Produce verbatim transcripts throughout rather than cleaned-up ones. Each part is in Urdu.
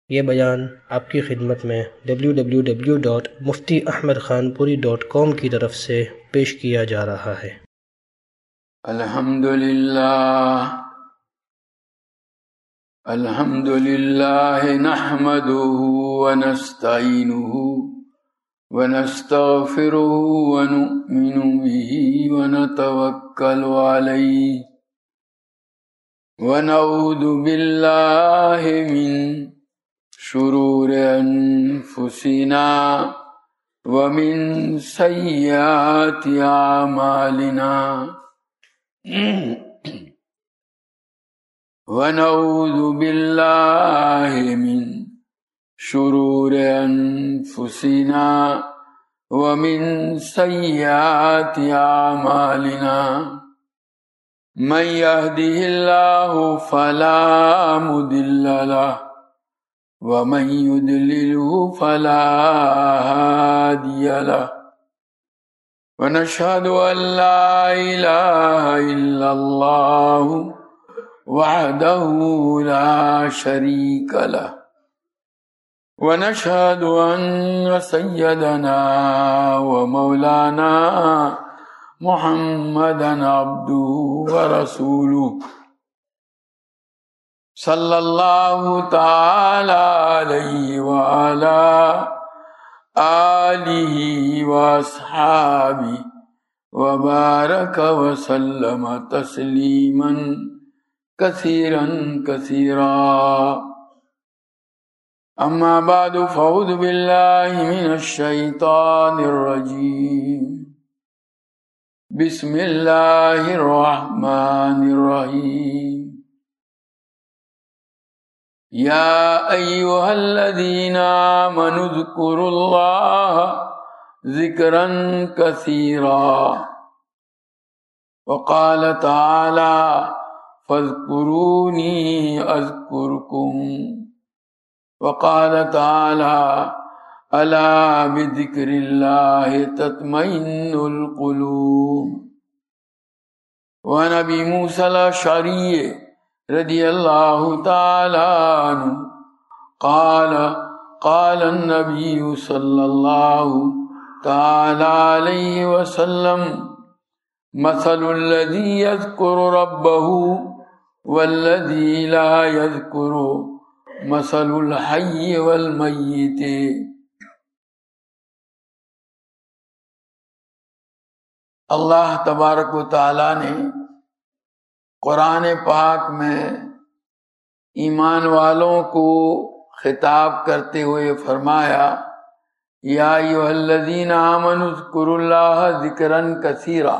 یہ بیان آپ کی خدمت میں W W W dot Mufti Ahmad Khan پوری ڈاٹ کام کی طرف سے پیش کیا جا رہا ہے۔ الحمدللہ الحمدللہ نحمده ونستعینه ونستغفره ونؤمن به ونتوکل علیہ ونعوذ باللہ من شرور انفسنا ومن سیئات اعمالنا ونعوذ باللہ من شرور انفسنا ومن سیئات اعمالنا من يهده الله فلا مضل له ومن يضلله فلا هادي له ونشهد أن لا إله إلا الله وحده لا شريك له ونشهد أن سيدنا ومولانا محمدا عبده ورسوله صلی اللہ تعالی علیہ وعلى آلہ واصحابہ وبارک وسلم تسلیما کثیرا کثیرا اما بعد فاعوذ باللہ من الشیطان الرجیم بسم اللہ الرحمن الرحیم یا ایھا الذین آمنوا اذکروا اللہ ذکرا کثیرا وقال تعالی فاذکرونی اذکرکم وقال تعالی الا بذکر اللہ تطمئن القلوب وعن ابی موسیٰ الاشعری رضی اللہ تعالی عنہ قال قال النبی صلی اللہ تعالی علیہ وسلم مثل الذی یذکر ربہ والذی لا یذکر مثل الحی والمیت۔ اللہ تبارک و تعالی نے قرآن پاک میں ایمان والوں کو خطاب کرتے ہوئے فرمایا یا ایھا الذین آمنوا اذکروا اللہ ذکرا کثیرا،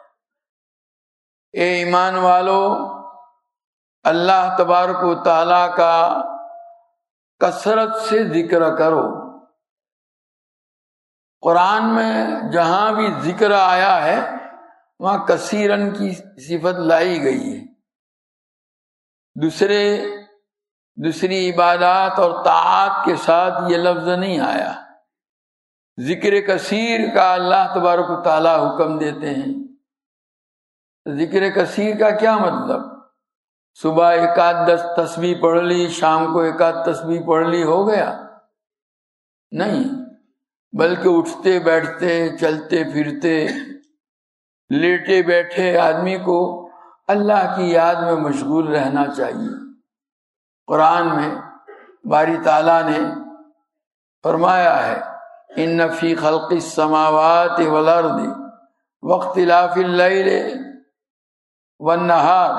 اے ایمان والو اللہ تبارک و تعالی کا کثرت سے ذکر کرو۔ قرآن میں جہاں بھی ذکر آیا ہے وہاں کثیرن کی صفت لائی گئی ہے، دوسرے دوسری عبادات اور طاعات کے ساتھ یہ لفظ نہیں آیا۔ ذکر کثیر کا اللہ تبارک و تعالی حکم دیتے ہیں۔ ذکر کثیر کا کیا مطلب؟ صبح ایک آدھ دس تسبیح پڑھ لی، شام کو ایک آدھ تسبیح پڑھ لی، ہو گیا؟ نہیں، بلکہ اٹھتے بیٹھتے چلتے پھرتے لیٹے بیٹھے آدمی کو اللہ کی یاد میں مشغول رہنا چاہیے۔ قرآن میں باری تعالیٰ نے فرمایا ہے ان فی خلق السماوات والارض واختلاف اللیل والنہار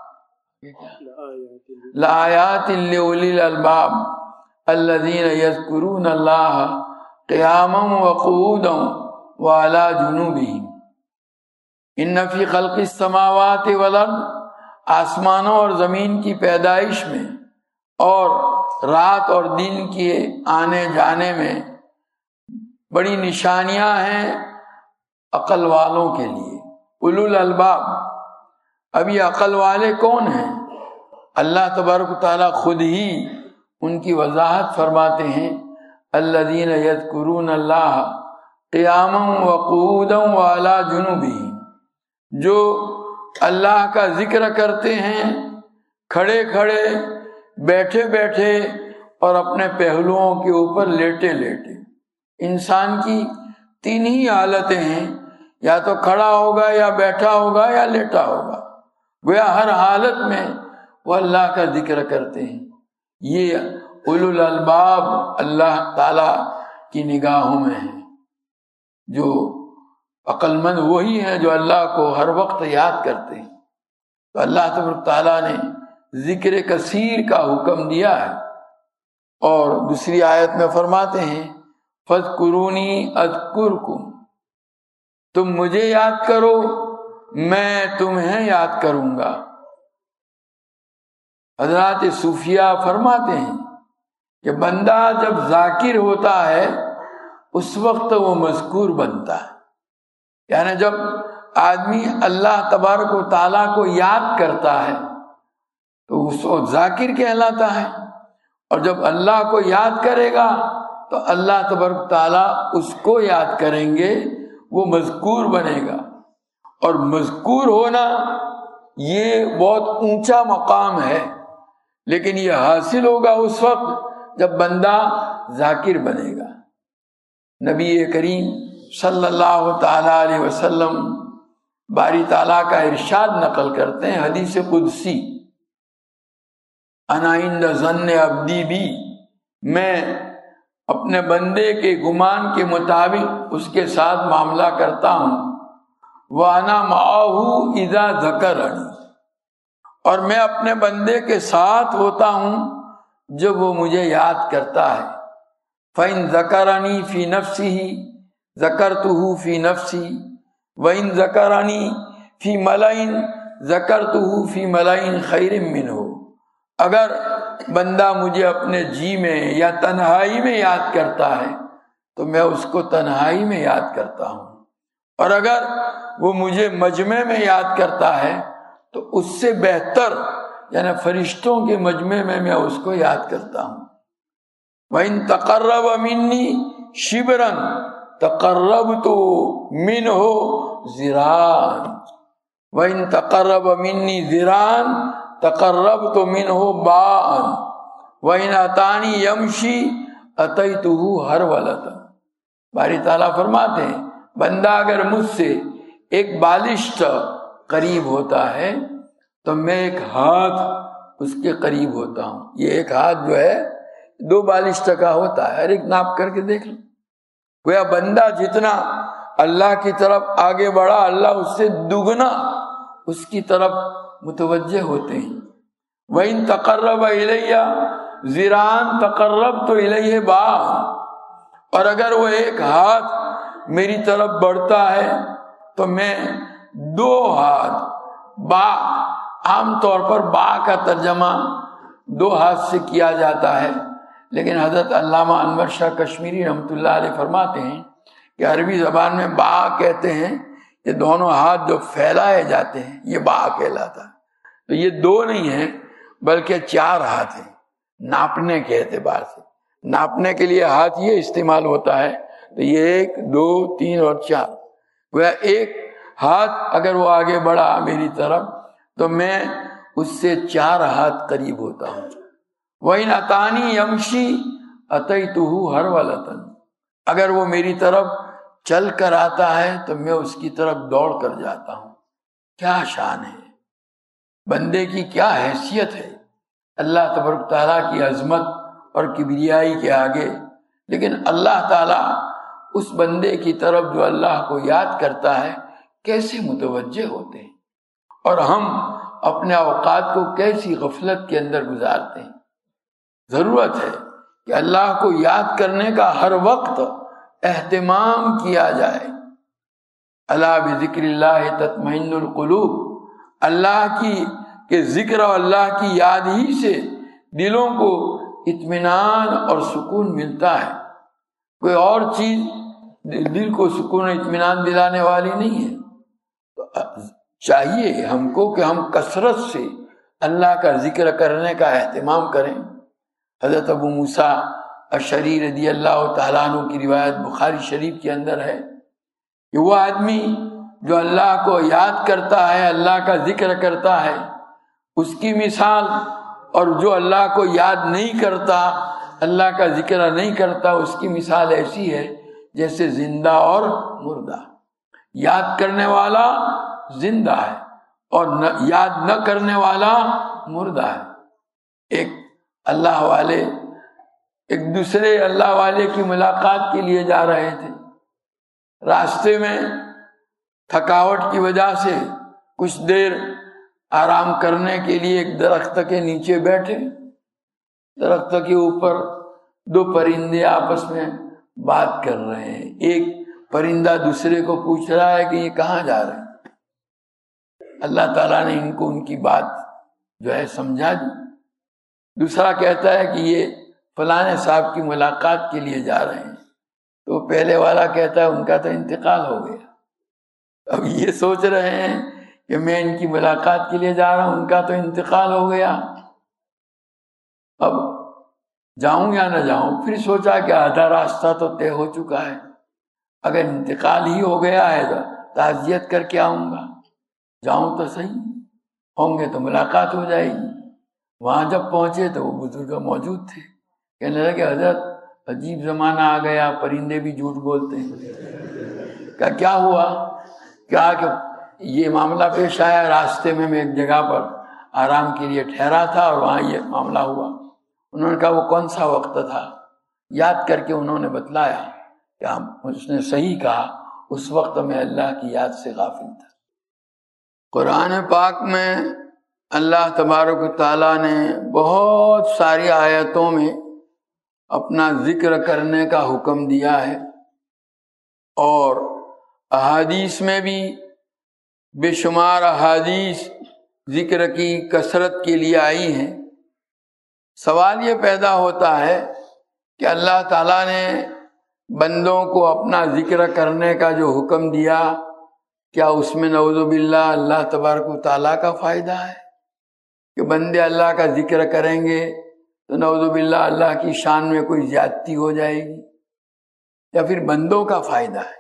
لآیات لأولی الالباب الذین یذکرون اللہ قیاما وقعودا وعلی جنوبہم۔ ان فی خلق السماوات والارض، آسمانوں اور زمین کی پیدائش میں اور رات اور دن کے آنے جانے میں بڑی نشانیاں ہیں عقل والوں کے لیے، اولو الالباب۔ اب یہ عقل والے کون ہیں؟ اللہ تبارک و تعالیٰ خود ہی ان کی وضاحت فرماتے ہیں الذین یذکرون اللہ قیاما وقعودا وعلی جنوبہم، جو اللہ کا ذکر کرتے ہیں کھڑے کھڑے، بیٹھے بیٹھے اور اپنے پہلوؤں کے اوپر لیٹے لیٹے. انسان کی تین ہی حالتیں ہیں، یا تو کھڑا ہوگا یا بیٹھا ہوگا یا لیٹا ہوگا. گویا ہر حالت میں وہ اللہ کا ذکر کرتے ہیں. یہ اولو الالباب اللہ تعالی کی نگاہوں میں ہیں. جو عقل مند وہی ہیں جو اللہ کو ہر وقت یاد کرتے ہیں. تو اللہ تبارک تعالیٰ نے ذکر کثیر کا حکم دیا ہے، اور دوسری آیت میں فرماتے ہیں فَاذْكُرُونِي أَذْكُرْكُمْ، تم مجھے یاد کرو میں تمہیں یاد کروں گا. حضرات صوفیہ فرماتے ہیں کہ بندہ جب ذاکر ہوتا ہے اس وقت وہ مذکور بنتا ہے. یعنی جب آدمی اللہ تبارک و تعالیٰ کو یاد کرتا ہے تو اس کو ذاکر کہلاتا ہے، اور جب اللہ کو یاد کرے گا تو اللہ تبارک و تعالیٰ اس کو یاد کریں گے، وہ مذکور بنے گا. اور مذکور ہونا یہ بہت اونچا مقام ہے، لیکن یہ حاصل ہوگا اس وقت جب بندہ ذاکر بنے گا. نبی کریم صلی اللہ تعالی علیہ وسلم باری تعالیٰ کا ارشاد نقل کرتے ہیں، حدیث قدسی، انا عند ظن عبدی بی، میں اپنے بندے کے گمان کے مطابق اس کے ساتھ معاملہ کرتا ہوں. وَأَنَا مَعَهُ إِذَا ذَكَرَنِي، اور میں اپنے بندے کے ساتھ ہوتا ہوں جب وہ مجھے یاد کرتا ہے. فَإِن ذَكَرَنِي فِي نَفْسِهِ ذَكَرْتُهُ فِي نَفْسِي وَإِن ذَكَرَنِي فِي مَلَئٍ ذَكَرْتُهُ فِي مَلَئٍ خَيْرٍ مِّنْهُ، اگر بندہ مجھے اپنے جی میں یا تنہائی میں یاد کرتا ہے تو میں اس کو تنہائی میں یاد کرتا ہوں، اور اگر وہ مجھے مجمع میں یاد کرتا ہے تو اس سے بہتر یعنی فرشتوں کے مجمع میں میں اس کو یاد کرتا ہوں. وَإِن تَقَرَّبَ مِنِّي شِبْرًا تَقَرَّبْتُ مِنْهُ ذِرَاعًا وَإِن تَقَرَّبَ مِنِّي ذِرَاعًا تَقَرَّبْتُ مِنْهُ بَاعًا وَإِنْ أَتَانِي يَمْشِي أَتَيْتُهُ هَرْوَلَةً. باری تعالیٰ فرماتے ہیں بندہ اگر مجھ سے ایک بالشت قریب ہوتا ہے تو میں ایک ہاتھ اس کے قریب ہوتا ہوں. یہ ایک ہاتھ جو ہے دو بالشت کا ہوتا ہے، ہر ایک ناپ کر کے دیکھ لو. گویا بندہ جتنا اللہ کی طرف آگے بڑھا اللہ اس سے دگنا اس کی طرف متوجہ ہوتے ہیں. وَإِن تَقَرَّبَ إِلَيَّ ذِرَاعًا تَقَرَّبْتُ إِلَيْهِ بَاعًا، اور اگر وہ ایک ہاتھ میری طرف بڑھتا ہے تو میں دو ہاتھ، با عام طور پر با کا ترجمہ دو ہاتھ سے کیا جاتا ہے، لیکن حضرت علامہ انور شاہ کشمیری رحمۃ اللہ علیہ فرماتے ہیں کہ عربی زبان میں با کہتے ہیں یہ دونوں ہاتھ جو پھیلائے جاتے ہیں یہ با کہلاتا ہے. تو یہ دو نہیں ہیں بلکہ چار ہاتھ ہیں ناپنے کے اعتبار سے. ناپنے کے لیے ہاتھ یہ استعمال ہوتا ہے، تو یہ ایک دو تین اور چار. گویا ایک ہاتھ اگر وہ آگے بڑھا میری طرف تو میں اس سے چار ہاتھ قریب ہوتا ہوں. وَإِنْ أَتَانِي يَمْشِي أَتَيْتُهُ هَرْوَلَةً، اگر وہ میری طرف چل کر آتا ہے تو میں اس کی طرف دوڑ کر جاتا ہوں. کیا شان ہے بندے کی، کیا حیثیت ہے اللہ تبارک تعالیٰ کی عظمت اور کبریائی کے آگے. لیکن اللہ تعالیٰ اس بندے کی طرف جو اللہ کو یاد کرتا ہے کیسے متوجہ ہوتے ہیں، اور ہم اپنے اوقات کو کیسی غفلت کے اندر گزارتے ہیں. ضرورت ہے کہ اللہ کو یاد کرنے کا ہر وقت اہتمام کیا جائے. الا بذکر اللہ تطمئن القلوب، اللہ کی کہ ذکر اور اللہ کی یاد ہی سے دلوں کو اطمینان اور سکون ملتا ہے. کوئی اور چیز دل کو سکون اور اطمینان دلانے والی نہیں ہے. تو چاہیے ہم کو کہ ہم کثرت سے اللہ کا ذکر کرنے کا اہتمام کریں. حضرت ابو موسیٰ اشعری رضی اللہ تعالیٰ عنہ کی روایت بخاری شریف کے اندر ہے کہ وہ آدمی جو اللہ کو یاد کرتا ہے، اللہ کا ذکر کرتا ہے، اس کی مثال اور جو اللہ کو یاد نہیں کرتا اللہ کا ذکر نہیں کرتا اس کی مثال ایسی ہے جیسے زندہ اور مردہ. یاد کرنے والا زندہ ہے اور یاد نہ کرنے والا مردہ ہے. ایک اللہ والے ایک دوسرے اللہ والے کی ملاقات کے لیے جا رہے تھے. راستے میں تھکاوٹ کی وجہ سے کچھ دیر آرام کرنے کے لیے ایک درخت کے نیچے بیٹھے. درخت کے اوپر دو پرندے آپس میں بات کر رہے ہیں. ایک پرندہ دوسرے کو پوچھ رہا ہے کہ یہ کہاں جا رہے ہیں. اللہ تعالیٰ نے ان کو ان کی بات جو ہے سمجھا دی. دوسرا کہتا ہے کہ یہ فلانے صاحب کی ملاقات کے لیے جا رہے ہیں. تو پہلے والا کہتا ہے ان کا تو انتقال ہو گیا. اب یہ سوچ رہے ہیں کہ میں ان کی ملاقات کے لیے جا رہا ہوں, ان کا تو انتقال ہو گیا, اب جاؤں یا نہ جاؤں. پھر سوچا کہ آدھا راستہ تو طے ہو چکا ہے, اگر انتقال ہی ہو گیا ہے تو تعزیت کر کے آؤں گا, جاؤں تو صحیح, ہوں گے تو ملاقات ہو جائے گی. وہاں جب پہنچے تو وہ بزرگ موجود تھے. کہنے لگے حضرت عجیب زمانہ آ گیا, پرندے بھی جھوٹ بولتے ہیں. کہا کیا ہوا؟ کہا کہ یہ معاملہ پیش آیا, راستے میں میں ایک جگہ پر آرام کے لیے ٹھہرا تھا اور وہاں یہ معاملہ ہوا. انہوں نے کہا وہ کون سا وقت تھا؟ یاد کر کے انہوں نے بتلایا کہ اس نے صحیح کہا, اس وقت میں اللہ کی یاد سے غافل تھا. قرآن پاک میں اللہ تبارک و تعالیٰ نے بہت ساری آیتوں میں اپنا ذکر کرنے کا حکم دیا ہے, اور احادیث میں بھی بے شمار احادیث ذکر کی کثرت کے لیے آئی ہیں. سوال یہ پیدا ہوتا ہے کہ اللہ تعالیٰ نے بندوں کو اپنا ذکر کرنے کا جو حکم دیا, کیا اس میں نعوذ باللہ اللہ تبارک و تعالیٰ کا فائدہ ہے کہ بندے اللہ کا ذکر کریں گے تو نعوذ باللہ اللہ کی شان میں کوئی زیادتی ہو جائے گی, یا پھر بندوں کا فائدہ ہے؟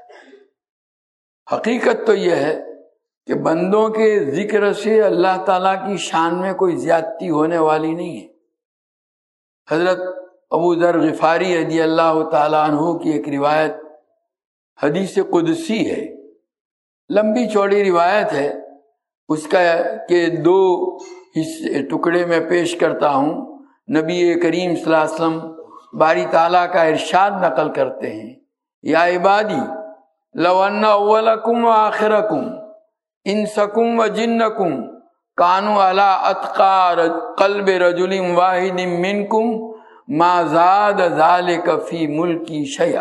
حقیقت تو یہ ہے کہ بندوں کے ذکر سے اللہ تعالیٰ کی شان میں کوئی زیادتی ہونے والی نہیں ہے. حضرت ابو ذر غفاری رضی اللہ تعالیٰ عنہ کی ایک روایت حدیث قدسی ہے, لمبی چوڑی روایت ہے. اس کا کہ دو حصے ٹکڑے میں پیش کرتا ہوں. نبی کریم صلی اللہ علیہ وسلم باری تعالیٰ کا ارشاد نقل کرتے ہیں, یا عبادی لو ان اولکم و آخرکم انسکم و جنکم کانوا علی اتقى قلب رجل واحد منکم ما زاد ذلک فی ملکی شیئا.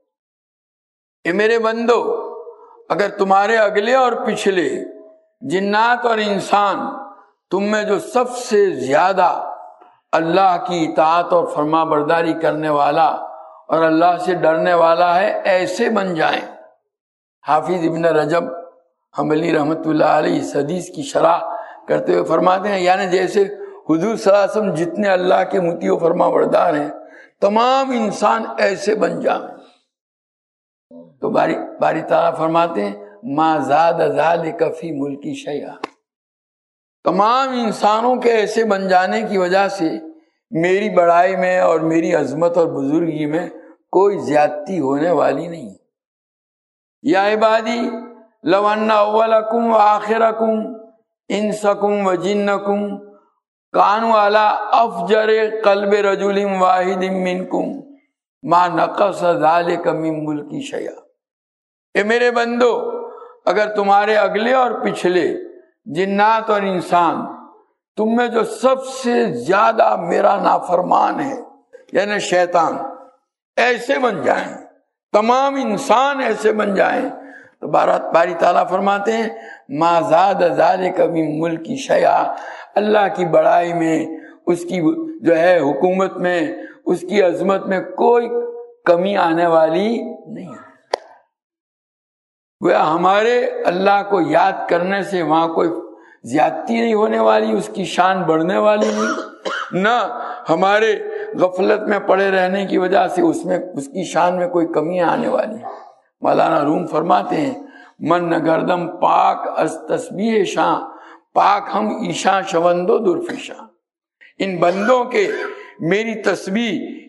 اے میرے بندو, اگر تمہارے اگلے اور پچھلے جنات اور انسان تم میں جو سب سے زیادہ اللہ کی اطاعت اور فرما برداری کرنے والا اور اللہ سے ڈرنے والا ہے ایسے بن جائیں. حافظ ابن رجب حنبلی رحمۃ اللہ علیہ اس حدیث کی شرح کرتے ہوئے فرماتے ہیں, یعنی جیسے حضور صلی اللہ علیہ وسلم جتنے اللہ کے مطیع و فرما بردار ہیں تمام انسان ایسے بن جائیں. تو باری باری تعالیٰ فرماتے ہیں ما زاد ذالک فی ملکی شیئا, تمام انسانوں کے ایسے بن جانے کی وجہ سے میری بڑائی میں اور میری عظمت اور بزرگی میں کوئی زیادتی ہونے والی نہیں. یا عبادی لو ان اولکم و آخرکم انسکم و جنکم کانوا علی افجر قلب رجل واحد منکم ما نقص ذلک من ملکی شیئا. اے میرے بندو, اگر تمہارے اگلے اور پچھلے جنات اور انسان تم میں جو سب سے زیادہ میرا نافرمان ہے یعنی شیطان ایسے بن جائیں, تمام انسان ایسے بن جائیں, تو باری تعالیٰ فرماتے ہیں ما زاد ذالک من ملکی شیئا, اللہ کی بڑائی میں, اس کی جو ہے حکومت میں, اس کی عظمت میں کوئی کمی آنے والی نہیں ہے. گویا ہمارے اللہ کو یاد کرنے سے وہاں کوئی زیادتی نہیں ہونے والی, اس کی شان بڑھنے والی نہیں, نہ ہمارے غفلت میں پڑے رہنے کی وجہ سے اس میں اس کی شان میں کوئی کمی آنے والی. مولانا روم فرماتے ہیں من گردم پاک از تسبیح شاں پاک ہم ایشاں شوندو درفشاں. ان بندوں کے میری تسبیح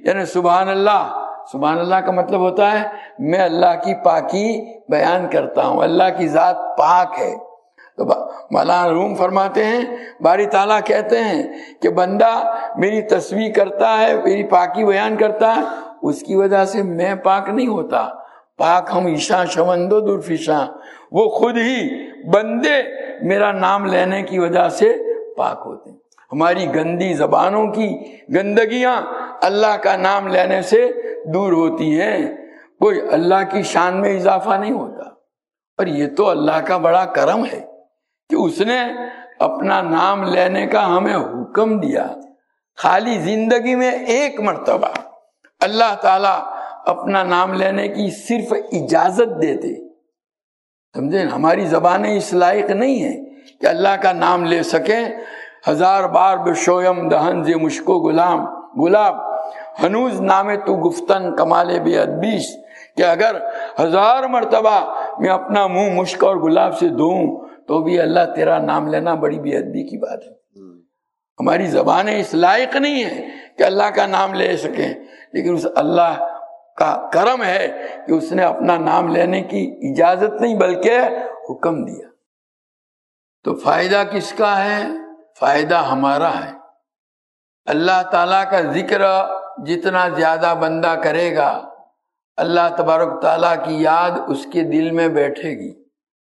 یعنی سبحان اللہ، سبحان اللہ کا مطلب ہوتا ہے میں اللہ کی پاکی بیان کرتا ہوں، اللہ کی ذات پاک ہے۔ تو مولانا روم فرماتے ہیں، باری تعالیٰ کہتے ہیں کہ بندہ میری تسبیح کرتا ہے، میری پاکی بیان کرتا ہے، اس کی وجہ سے میں پاک نہیں ہوتا، پاک ہم ایشاں شوندو دور فیشاں، وہ خود ہی بندے میرا نام لینے کی وجہ سے پاک ہوتے ہیں۔ ہماری گندی زبانوں کی گندگیاں اللہ کا نام لینے سے دور ہوتی ہیں، کوئی اللہ کی شان میں اضافہ نہیں ہوتا۔ اور یہ تو اللہ کا بڑا کرم ہے کہ اس نے اپنا نام لینے کا ہمیں حکم دیا۔ خالی زندگی میں ایک مرتبہ اللہ تعالیٰ اپنا نام لینے کی صرف اجازت دیتے، سمجھے؟ ہماری زبانیں اس لائق نہیں ہیں کہ اللہ کا نام لے سکیں۔ ہزار بار بشویم دہن ز مشکو غلام گلاب ہنوز نام تو گفتن کمال بے ادبیش، کہ اگر ہزار مرتبہ میں اپنا منہ مشک اور گلاب سے دھوؤں تو بھی اللہ تیرا نام لینا بڑی بے ادبی کی بات ہے۔ ہماری زبانیں اس لائق نہیں ہیں کہ اللہ کا نام لے سکیں، لیکن اس اللہ کا کرم ہے کہ اس نے اپنا نام لینے کی اجازت نہیں بلکہ حکم دیا۔ تو فائدہ کس کا ہے؟ فائدہ ہمارا ہے۔ اللہ تعالیٰ کا ذکر جتنا زیادہ بندہ کرے گا، اللہ تبارک تعالیٰ کی یاد اس کے دل میں بیٹھے گی،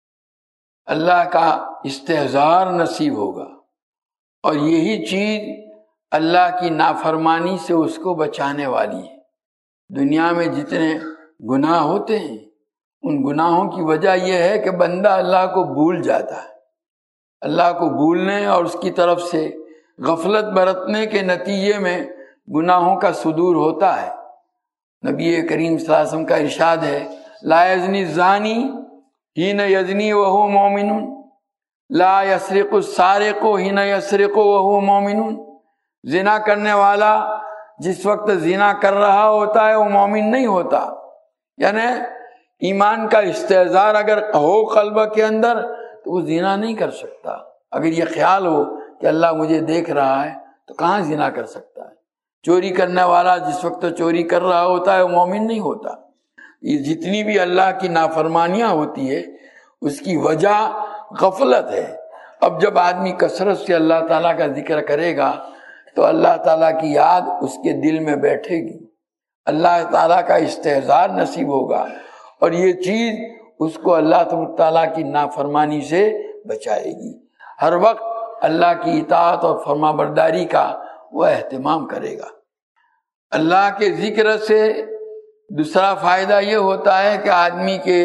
اللہ کا استحضار نصیب ہوگا، اور یہی چیز اللہ کی نافرمانی سے اس کو بچانے والی ہے۔ دنیا میں جتنے گناہ ہوتے ہیں، ان گناہوں کی وجہ یہ ہے کہ بندہ اللہ کو بھول جاتا ہے۔ اللہ کو بھولنے اور اس کی طرف سے غفلت برتنے کے نتیجے میں گناہوں کا صدور ہوتا ہے۔ نبی کریم صلی اللہ علیہ وسلم کا ارشاد ہے، لا یزنی الزانی حین یزنی وہو مومن، لا یسرق السارق حین یسرق وہو مومن۔ زنا کرنے والا جس وقت زنا کر رہا ہوتا ہے وہ مومن نہیں ہوتا۔ یعنی ایمان کا استحضار اگر ہو قلب کے اندر تو وہ زنا نہیں کر سکتا۔ اگر یہ خیال ہو کہ اللہ مجھے دیکھ رہا ہے تو کہاں زنا کر سکتا ہے؟ چوری کرنے والا جس وقت چوری کر رہا ہوتا ہے وہ مومن نہیں ہوتا۔ یہ جتنی بھی اللہ کی نافرمانیاں ہوتی ہے اس کی وجہ غفلت ہے۔ اب جب آدمی کثرت سے اللہ تعالیٰ کا ذکر کرے گا تو اللہ تعالیٰ کی یاد اس کے دل میں بیٹھے گی، اللہ تعالیٰ کا استحضار نصیب ہوگا، اور یہ چیز اس کو اللہ تعالیٰ کی نافرمانی سے بچائے گی۔ ہر وقت اللہ کی اطاعت اور فرما برداری کا وہ اہتمام کرے گا۔ اللہ کے ذکر سے دوسرا فائدہ یہ ہوتا ہے کہ آدمی کے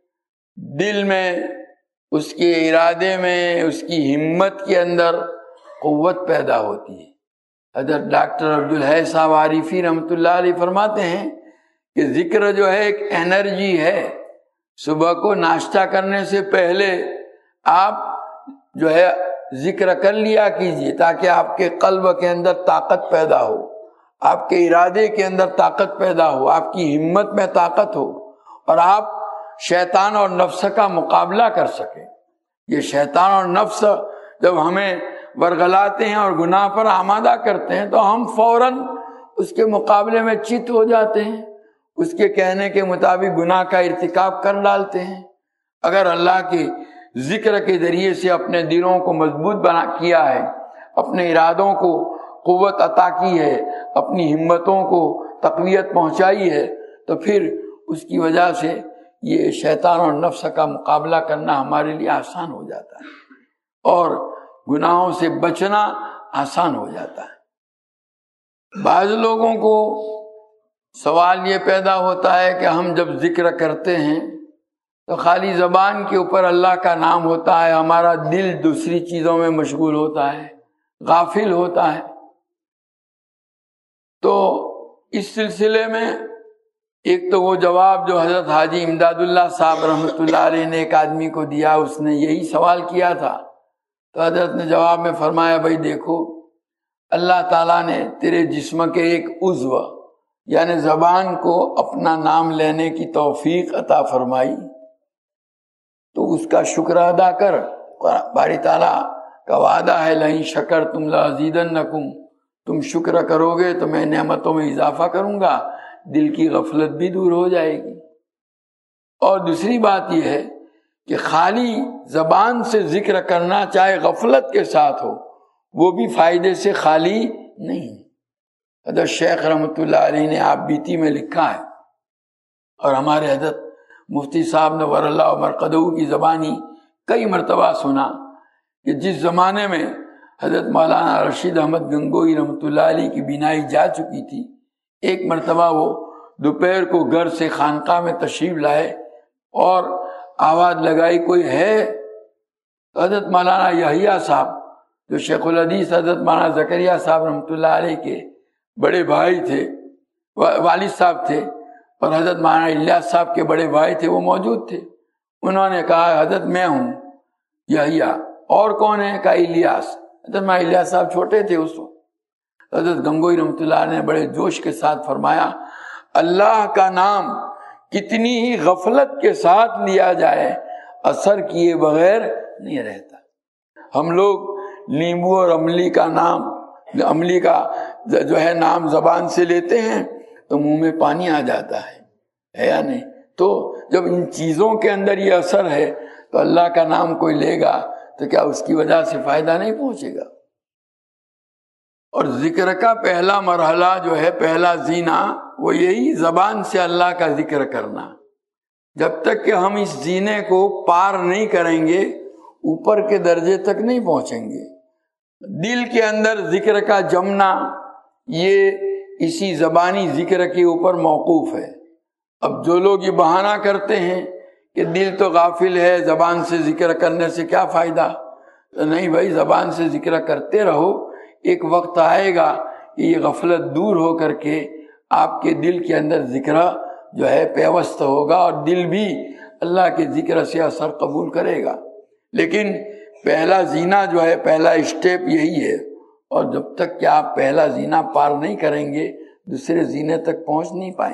دل میں، اس کے ارادے میں، اس کی ہمت کے اندر قوت پیدا ہوتی ہے۔ حضرت ڈاکٹر عبدالحی صاحب عارفی رحمۃ اللہ علیہ فرماتے ہیں کہ ذکر جو ہے ایک انرجی ہے۔ صبح کو ناشتہ کرنے سے پہلے آپ جو ہے ذکر کر لیا کیجیے تاکہ آپ کے قلب کے اندر طاقت پیدا ہو، آپ کے ارادے کے اندر طاقت پیدا ہو، آپ کی ہمت میں طاقت ہو، اور آپ شیطان اور نفس کا مقابلہ کر سکیں۔ یہ شیطان اور نفس جب ہمیں ورغلاتے ہیں اور گناہ پر آمادہ کرتے ہیں تو ہم فوراً اس کے مقابلے میں چت ہو جاتے ہیں، اس کے کہنے کے مطابق گناہ کا ارتکاب کر ڈالتے ہیں۔ اگر اللہ کے ذکر کے ذریعے سے اپنے دلوں کو مضبوط بنا کیا ہے، اپنے ارادوں کو قوت عطا کی ہے، اپنی ہمتوں کو تقویت پہنچائی ہے، تو پھر اس کی وجہ سے یہ شیطان اور نفس کا مقابلہ کرنا ہمارے لیے آسان ہو جاتا ہے، اور گناہوں سے بچنا آسان ہو جاتا ہے۔ بعض لوگوں کو سوال یہ پیدا ہوتا ہے کہ ہم جب ذکر کرتے ہیں تو خالی زبان کے اوپر اللہ کا نام ہوتا ہے، ہمارا دل دوسری چیزوں میں مشغول ہوتا ہے، غافل ہوتا ہے۔ تو اس سلسلے میں ایک تو وہ جواب جو حضرت حاجی امداد اللہ صاحب رحمۃ اللہ علیہ نے ایک آدمی کو دیا، اس نے یہی سوال کیا تھا، تو حضرت نے جواب میں فرمایا، بھائی دیکھو، اللہ تعالیٰ نے تیرے جسم کے ایک عضو یعنی زبان کو اپنا نام لینے کی توفیق عطا فرمائی، تو اس کا شکر ادا کر۔ باری تعالیٰ کا وعدہ ہے، لئن شکرتم لازیدنکم، تم شکر کرو گے تو میں نعمتوں میں اضافہ کروں گا، دل کی غفلت بھی دور ہو جائے گی۔ اور دوسری بات یہ ہے کہ خالی زبان سے ذکر کرنا چاہے غفلت کے ساتھ ہو، وہ بھی فائدے سے خالی نہیں۔ حضرت شیخ رحمۃ اللہ علیہ نے آپ بیتی میں لکھا ہے، اور ہمارے حضرت مفتی صاحب نور اللہ مرقدہ کی زبانی کئی مرتبہ سنا کہ جس زمانے میں حضرت مولانا رشید احمد گنگوئی رحمۃ اللہ علیہ کی بینائی جا چکی تھی، ایک مرتبہ وہ دوپہر کو گھر سے خانقاہ میں تشریف لائے اور آواز لگائی کوئی ہے؟ حضرت مولانا یحییٰ صاحب جو شیخ الحدیث حضرت مولانا زکریا صاحب رحمۃ اللہ علیہ کے بڑے بھائی تھے، والد صاحب تھے، اور حضرت مولانا الیاس صاحب کے بڑے بھائی تھے، وہ موجود تھے۔ انہوں نے کہا حضرت میں ہوں یحییٰ، اور کون ہے؟ کہا الیاس۔ حضرت مولانا الیاس صاحب چھوٹے تھے اس وقت۔ حضرت گنگوئی رحمۃ اللہ نے بڑے جوش کے ساتھ فرمایا اللہ کا نام کتنی ہی غفلت کے ساتھ لیا جائے اثر کیے بغیر نہیں رہتا۔ ہم لوگ لیمبو اور املی کا نام املی کا جو ہے نام زبان سے لیتے ہیں تو منہ میں پانی آ جاتا ہے، ہے یا نہیں؟ تو جب ان چیزوں کے اندر یہ اثر ہے تو اللہ کا نام کوئی لے گا تو کیا اس کی وجہ سے فائدہ نہیں پہنچے گا؟ اور ذکر کا پہلا مرحلہ جو ہے، پہلا زینہ، وہ یہی زبان سے اللہ کا ذکر کرنا۔ جب تک کہ ہم اس زینے کو پار نہیں کریں گے، اوپر کے درجے تک نہیں پہنچیں گے۔ دل کے اندر ذکر کا جمنا یہ اسی زبانی ذکر کے اوپر موقوف ہے۔ اب جو لوگ یہ بہانہ کرتے ہیں کہ دل تو غافل ہے، زبان سے ذکر کرنے سے کیا فائدہ؟ تو نہیں بھائی، زبان سے ذکر کرتے رہو، ایک وقت آئے گا کہ یہ غفلت دور ہو کر کے آپ کے دل کے اندر ذکر جو ہے پیوست ہوگا، اور دل بھی اللہ کے ذکر سے اثر قبول کرے گا۔ لیکن پہلا زینہ جو ہے، پہلا اسٹیپ یہی ہے، اور جب تک کہ آپ پہلا زینہ پار نہیں کریں گے دوسرے زینے تک پہنچ نہیں پائیں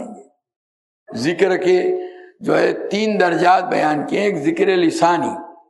گے۔ ذکر کے جو ہے تین درجات بیان کیے، ایک ذکر لسانی،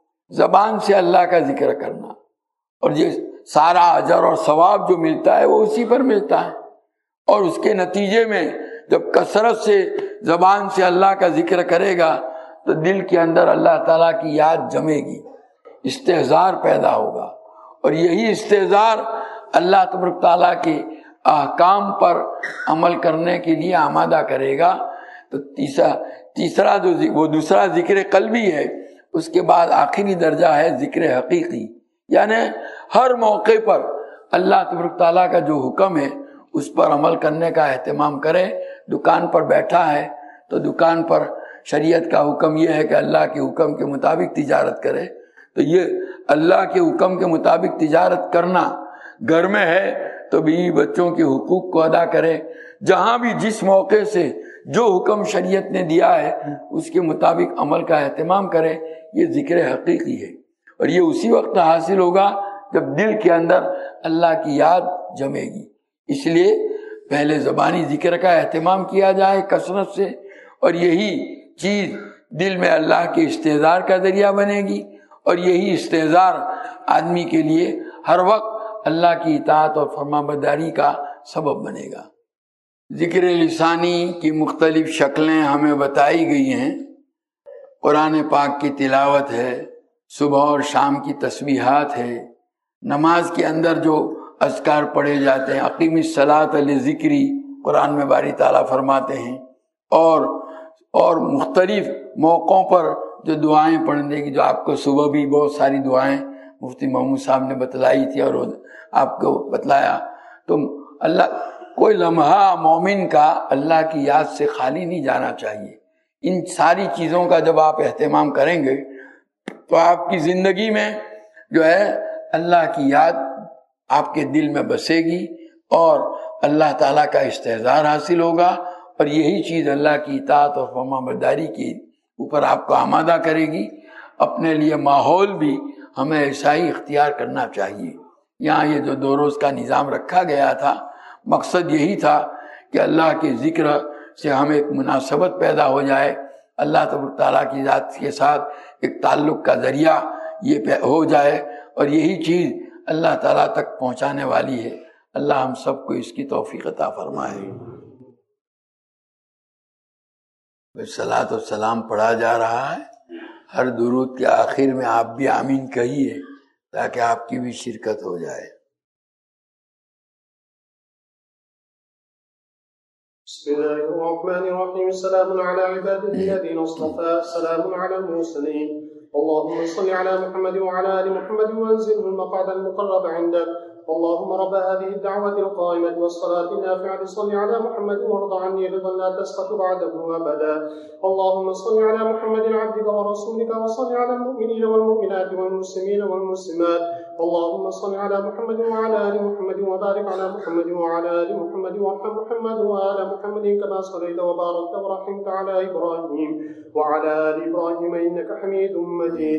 زبان سے اللہ کا ذکر کرنا، اور یہ سارا اجر اور ثواب جو ملتا ہے وہ اسی پر ملتا ہے، اور اس کے نتیجے میں جب کثرت سے زبان سے اللہ کا ذکر کرے گا تو دل کے اندر اللہ تعالیٰ کی یاد جمے گی، استحضار پیدا ہوگا، اور یہی استحضار اللہ تبارک تعالیٰ کے احکام پر عمل کرنے کے لیے آمادہ کرے گا۔ تو تیسرا تیسرا جو وہ دوسرا ذکر قلبی ہے، اس کے بعد آخری درجہ ہے ذکر حقیقی، یعنی ہر موقع پر اللہ تبارک تعالیٰ کا جو حکم ہے اس پر عمل کرنے کا اہتمام کرے۔ دکان پر بیٹھا ہے تو دکان پر شریعت کا حکم یہ ہے کہ اللہ کے حکم کے مطابق تجارت کرے، تو یہ اللہ کے حکم کے مطابق تجارت کرنا۔ گھر میں ہے تو بیوی بچوں کے حقوق کو ادا کرے، جہاں بھی جس موقع سے جو حکم شریعت نے دیا ہے اس کے مطابق عمل کا اہتمام کرے، یہ ذکر حقیقی ہے۔ اور یہ اسی وقت حاصل ہوگا جب دل کے اندر اللہ کی یاد جمے گی۔ اس لیے پہلے زبانی ذکر کا اہتمام کیا جائے کثرت سے، اور یہی چیز دل میں اللہ کے استحضار کا ذریعہ بنے گی، اور یہی استحضار آدمی کے لیے ہر وقت اللہ کی اطاعت اور فرمانبرداری کا سبب بنے گا۔ ذکر لسانی کی مختلف شکلیں ہمیں بتائی گئی ہیں۔ قرآن پاک کی تلاوت ہے، صبح اور شام کی تسبیحات ہے، نماز کے اندر جو اذکار پڑھے جاتے ہیں، اقیم الصلاۃ لذکری قرآن میں باری تعالیٰ فرماتے ہیں، اور اور مختلف موقعوں پر جو دعائیں پڑھنے کی، جو آپ کو صبح بھی بہت ساری دعائیں مفتی محمود صاحب نے بتلائی تھی اور آپ کو بتلایا، تو اللہ کوئی لمحہ مومن کا اللہ کی یاد سے خالی نہیں جانا چاہیے۔ ان ساری چیزوں کا جب آپ اہتمام کریں گے تو آپ کی زندگی میں جو ہے اللہ کی یاد آپ کے دل میں بسے گی، اور اللہ تعالیٰ کا استحضار حاصل ہوگا، اور یہی چیز اللہ کی اطاعت اور فرمانبرداری کے اوپر آپ کو آمادہ کرے گی۔ اپنے لیے ماحول بھی ہمیں ایسا ہی اختیار کرنا چاہیے۔ یہاں یہ جو دو روز کا نظام رکھا گیا تھا، مقصد یہی تھا کہ اللہ کے ذکر سے ہمیں ایک مناسبت پیدا ہو جائے، اللہ تبارک تعالیٰ کی ذات کے ساتھ ایک تعلق کا ذریعہ یہ ہو جائے، اور یہی چیز اللہ تعالیٰ تک پہنچانے والی ہے۔ अल्लाह हम सबको इसकी तौफीक अता फरमाए। सलात और सलाम पढ़ा जा रहा है, हर दुरूद के आखिर में आप भी आमीन कहिए ताकि आपकी भी शिरकत हो जाए। बिस्मिल्लाहिर्रहमानिर्रहीम। सलामुन अला इबादिल्लज़ीना इस्तफ़ा, सलामुन अलल मुरसलीन। अल्लाहुम्मा सल्लि अला मुहम्मद व अला आलि मुहम्मद वअंज़िलहुल मक़अदल मुक़र्रब इंदक। اللهم رب هذه الدعوة القائمة والصلاة النافعة صل على محمد وارض عني رضا لا تسخط بعده أبدا. اللهم صل على محمد عبدك ورسولك وصل على المؤمنين والمؤمنات والمسلمين والمسلمات. اللهم صل على محمد وعلى آل محمد وبارك على محمد وعلى آل محمد وارحم محمد وآل محمد كما صليت وباركت ورحمت على إبراهيم وعلى آل إبراهيم إنك حميد مجيد.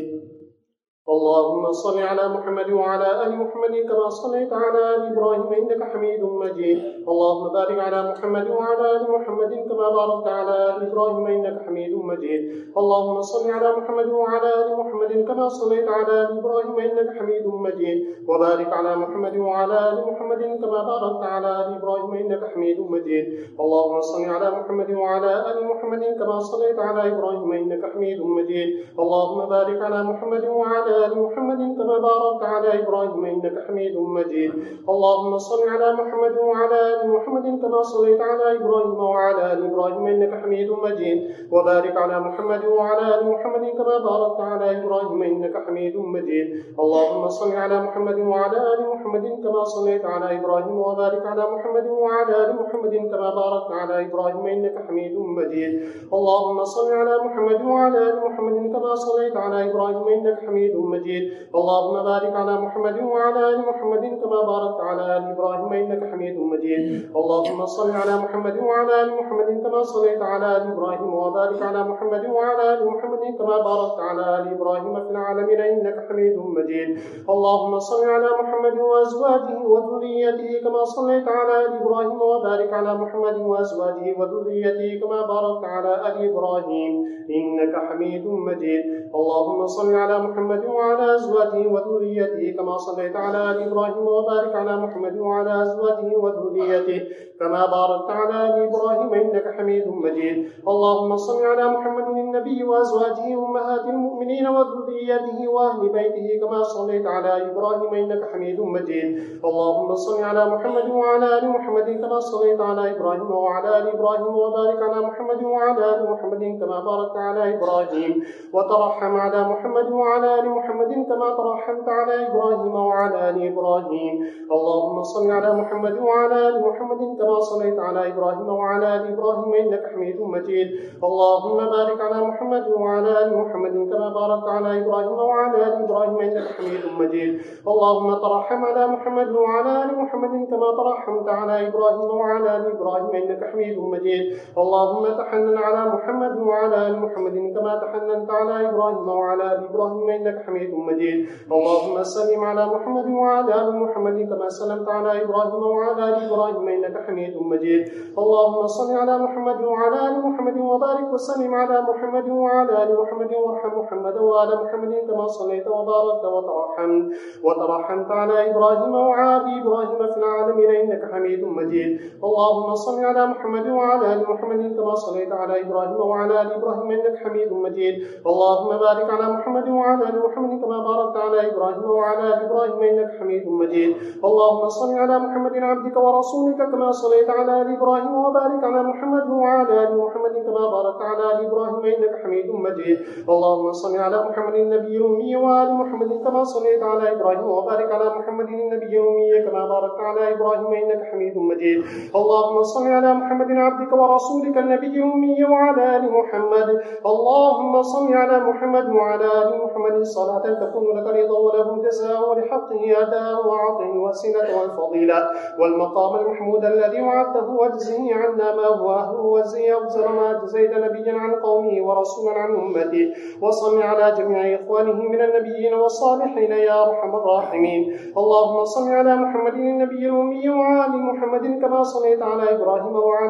اللهم صل على محمد وعلى آل محمد كما صليت على آل إبراهيم إنك حميد مجيد. اللهم بارك على محمد وعلى آل محمد كما باركت على آل إبراهيم إنك حميد مجيد. اللهم صل على محمد وعلى آل محمد كما صليت على آل إبراهيم إنك حميد مجيد. وبارك على محمد وعلى آل محمد كما باركت على آل إبراهيم إنك حميد مجيد. اللهم صل على محمد وعلى آل محمد كما صليت على إبراهيم إنك حميد مجيد. اللهم بارك على محمد وعلى آل محمد كما باركت على إبراهيم إنك حميد مجيد. اللهم صل على محمد وعلى آل محمد كما صليت على إبراهيم وعلى آل إبراهيم إنك حميد مجيد. وبارك على محمد وعلى آل محمد كما باركت على إبراهيم إنك حميد مجيد. اللهم صل على محمد وعلى آل محمد كما صليت على إبراهيم وبارك على محمد وعلى آل محمد كما باركت على إبراهيم إنك حميد مجيد. اللهم صل على محمد وعلى آل محمد كما صليت على إبراهيم إنك حميد مجيد. اللهم بارك على محمد وعلى آل محمد كما باركت على آل إبراهيم إنك حميد مجيد. اللهم صل على محمد وعلى آل محمد كما صليت على آل إبراهيم وبارك على محمد وعلى آل محمد كما باركت على آل إبراهيم في العالمين إنك حميد مجيد. اللهم صل على محمد وأزواجه وذريته كما صليت على آل إبراهيم وبارك على محمد وأزواجه وذريته كما باركت على آل إبراهيم إنك حميد مجيد. اللهم صل على محمد وعلى أزواجه وذريته كما صليت على آل إبراهيم وبارك على محمد وعلى أزواجه وذريته كما باركت على آل إبراهيم إنك حميد مجيد. اللهم صل على محمد النبي وأزواجه أمهات المؤمنين وذريته وأهل بيته كما صليت على آل إبراهيم إنك حميد مجيد. اللهم صل على محمد وعلى آل محمد كما صليت على إبراهيم وعلى آل إبراهيم وبارك على محمد وعلى آل محمد كما باركت على إبراهيم وترحم على محمد وعلى آل محمد كما ترحمت على إبراهيم وعلى آل إبراهيم. اللهم صل على محمد وعلى آل محمد كما صليت على إبراهيم وعلى آل إبراهيم إنك حميد مجيد. اللهم بارك على محمد وعلى آل محمد كما باركت على إبراهيم وعلى آل إبراهيم إنك حميد مجيد. اللهم ترحم على محمد وعلى آل محمد كما ترحمت على إبراهيم وعلى آل إبراهيم إنك حميد مجيد. اللهم تحنن على محمد وعلى آل محمد كما تحننت على إبراهيم وعلى آل إبراهيم إنك حميد مجيد. اللهم سلم على محمد وعلى آل محمد كما سلمت على إبراهيم وعلى آل إبراهيم إنك حميد مجيد. اللهم صل على محمد وعلى آل محمد وبارك وسلم على محمد وعلى آل محمد وارحم محمد وآل محمد كما صليت وباركت وترحمت وترحمت على إبراهيم وعلى آل إبراهيم في العالمين إنك حميد مجيد. اللهم صل على محمد وعلى آل محمد كما صليت على إبراهيم وعلى آل إبراهيم إنك حميد مجيد. اللهم بارك على محمد وعلى آل محمد كما باركت على إبراهيم وعلى آل إبراهيم إنك حميد مجيد. اللهم صل على محمد عبدك ورسولك كما صليت على آل إبراهيم وبارك على محمد وعلى آل محمد كما باركت على آل إبراهيم إنك حميد مجيد. اللهم صل على محمد النبي الأمي وآل محمد كما صليت على إبراهيم وبارك على محمد النبي الأمي كما باركت على إبراهيم إنك حميد مجيد. اللهم صل على محمد عبدك ورسولك النبي الأمي وعلى آل محمد. اللهم صل على محمد وعلى آل محمد صلاة تكون لك رضا وله جزاء ولحقه أداء وعطه وسنة والفضيلة والمقام المحمود الذي وعدته واجزه عنا ما هو أهله وجزه أفضل ما جزيت نبيا عن قومه ورسولا عن أمته. وصل على جميع إخوانه من النبيين والصالحين يا أرحم الراحمين. اللهم صل على محمد النبي الأمي وعلى محمد كما صليت على إبراهيم وعلى آل إبراهيم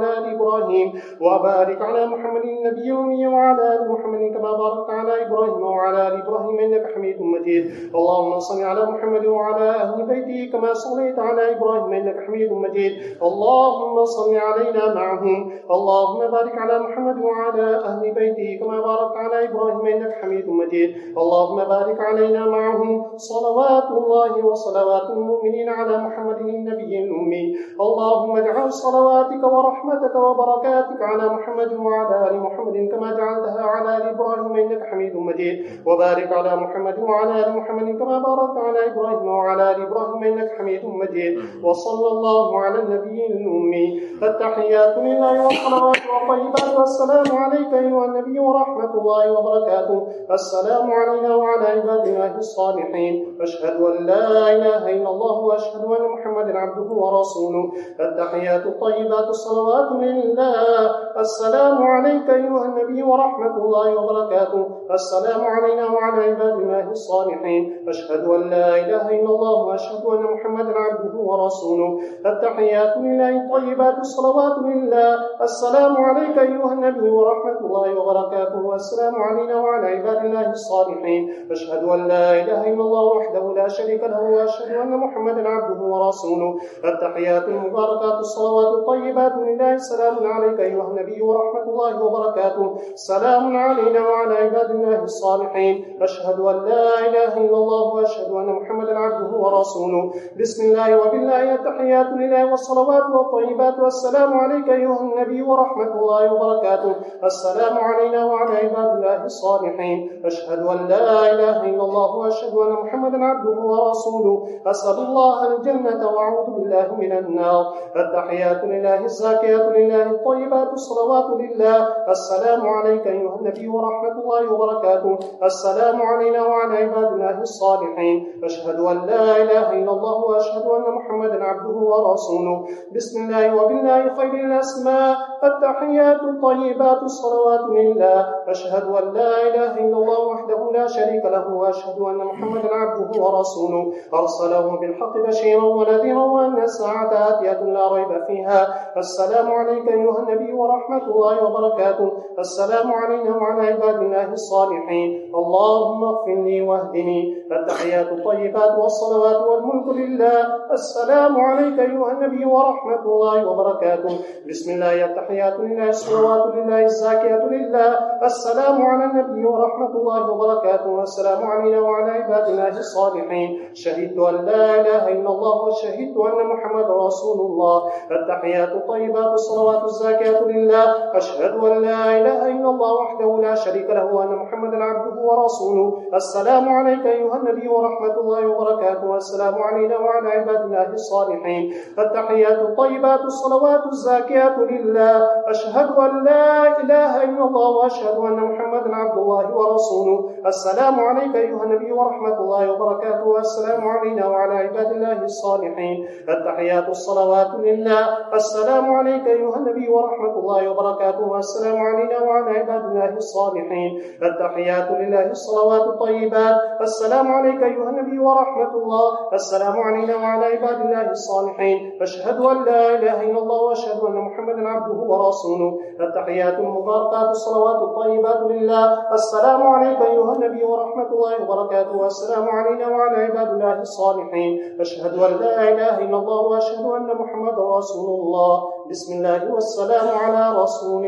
إبراهيم وبارك على محمد النبي الأمي وعلى آل محمد كما باركت على إبراهيم وعلى آل إبراهيم إنك حميد مجيد. اللهم صل على محمد وعلى أهل بيته كما صليت على إبراهيم إنك حميد مجيد. اللهم صل علينا معهم. اللهم بارك على محمد وعلى أهل بيته كما باركت على إبراهيم إنك حميد مجيد. اللهم بارك علينا معهم. صلوات الله وصلوات المؤمنين على محمد النبي الأمي. اللهم اجعل صلواتك ورحمتك وبركاتك على محمد وعلى آل محمد كما جعلتها على آل إبراهيم إنك حميد مجيد. وبارك على محمد وعلى آل محمد كما باركت على إبراهيم وعلى آل إبراهيم إنك حميد مجيد. وصلى الله على النبي الأمي. التحيات لله والصلوات والطيبات والسلام عليك أيها النبي ورحمة الله وبركاته. السلام علينا وعلى عباد الله الصالحين. أشهد أن لا إله إلا الله وأشهد أن محمدا عبده ورسوله. التحيات الطيبات الصلوات لله. السلام عليك أيها النبي ورحمة الله وبركاته. السلام علينا وعلى عباد الله الصالحين. أشهد أن لا إله إلا الله وأشهد أن محمدا عبده ورسوله. التحيات لله الطيبات الصلوات لله. السلام عليك أيها النبي ورحمة الله وبركاته. السلام علينا وعلى عباد الله الصالحين. أشهد أن لا إله إلا الله وحده لا شريك له وأشهد أن محمدا عبده ورسوله. التحيات المباركات الصلوات الطيبات لله. السلام عليك أيها النبي ورحمة الله وبركاته. سلام علينا وعلى عباد الله الصالحين. أشهد أن لا إله إلا الله وأشهد أن محمدا عبده ورسوله. بسم الله وبالله. التحيات لله والصلوات والطيبات والسلام عليك أيها النبي ورحمة الله وبركاته. السلام علينا وعلى عباد الله الصالحين. أشهد أن لا إله إلا الله وأشهد أن محمدا عبده ورسوله. أسأل الله الجنة وأعوذ بالله من النار. التحيات لله الزاكيات لله الطيبات الصلوات لله. السلام عليك أيها النبي ورحمة الله وبركاته. السلام علينا وعلى عباد الله الصالحين. أشهد أن لا إله إلا الله وأشهد أن محمدا عبده ورسوله. بسم الله وبالله خير الأسماء. التحيات الطيبات الصلوات لله. أشهد أن لا إله إلا الله وحده لا شريك له وأشهد أن محمدا عبده ورسوله. أرسله بالحق بشيرا ونذيرا وأن الساعة آتية لا ريب فيها. السلام عليك أيها النبي ورحمة الله وبركاته. السلام علينا وعلى عباد الله الصالحين. اللهم اغفر لي واهدني. التحيات الطيبات والصلوات والملك لله. السلام عليك أيها النبي ورحمة الله وبركاته. بسم الله. التحيات لله الصلوات لله الزاكيات لله. السلام على النبي ورحمة الله وبركاته. السلام علينا وعلى عباد الله الصالحين. شهدت أن لا إله إلا الله وشهدت أن محمد رسول الله. التحيات الطيبات الصلوات الزاكيات لله. أشهد أن لا إله إلا الله وحده لا شريك له وأن محمدا عبده ورسوله. السلام عليك أيها النبي ورحمة الله وبركاته. السلام علينا وعلى عباد الله الصالحين. التحيات الطيبات الصلوات الزاكيات لله. أشهد أن لا إله إلا الله وأشهد أن محمدا عبد الله ورسوله. السلام عليك أيها النبي ورحمة الله وبركاته. السلام علينا وعلى عباد الله الصالحين. التحيات الصلوات لله. السلام عليك أيها النبي ورحمة الله وبركاته. السلام علينا وعلى عباد الله الصالحين. التحيات لله الصلوات الطيبات. السلام عليك أيها النبي ورحمة الله. السلام علينا وعلى عباد الله الصالحين. أشهد أن لا إله إلا الله وأشهد أن محمدا عبده ورسوله. التحيات المباركات الصلوات الطيبات لله. السلام عليك أيها النبي ورحمة الله وبركاته. السلام علينا وعلى عباد الله الصالحين. أشهد أن لا إله إلا الله وأشهد أن محمدا رسول الله. بسم الله والسلام على رسول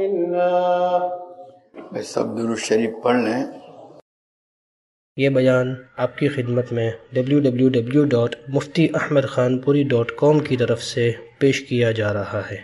الله. सब दुरूद शरीफ पढ़ लें। ये बयान आपकी खिदमत में W W W dot Mufti Ahmad Khan Puri dot com की तरफ से पेश किया जा रहा है।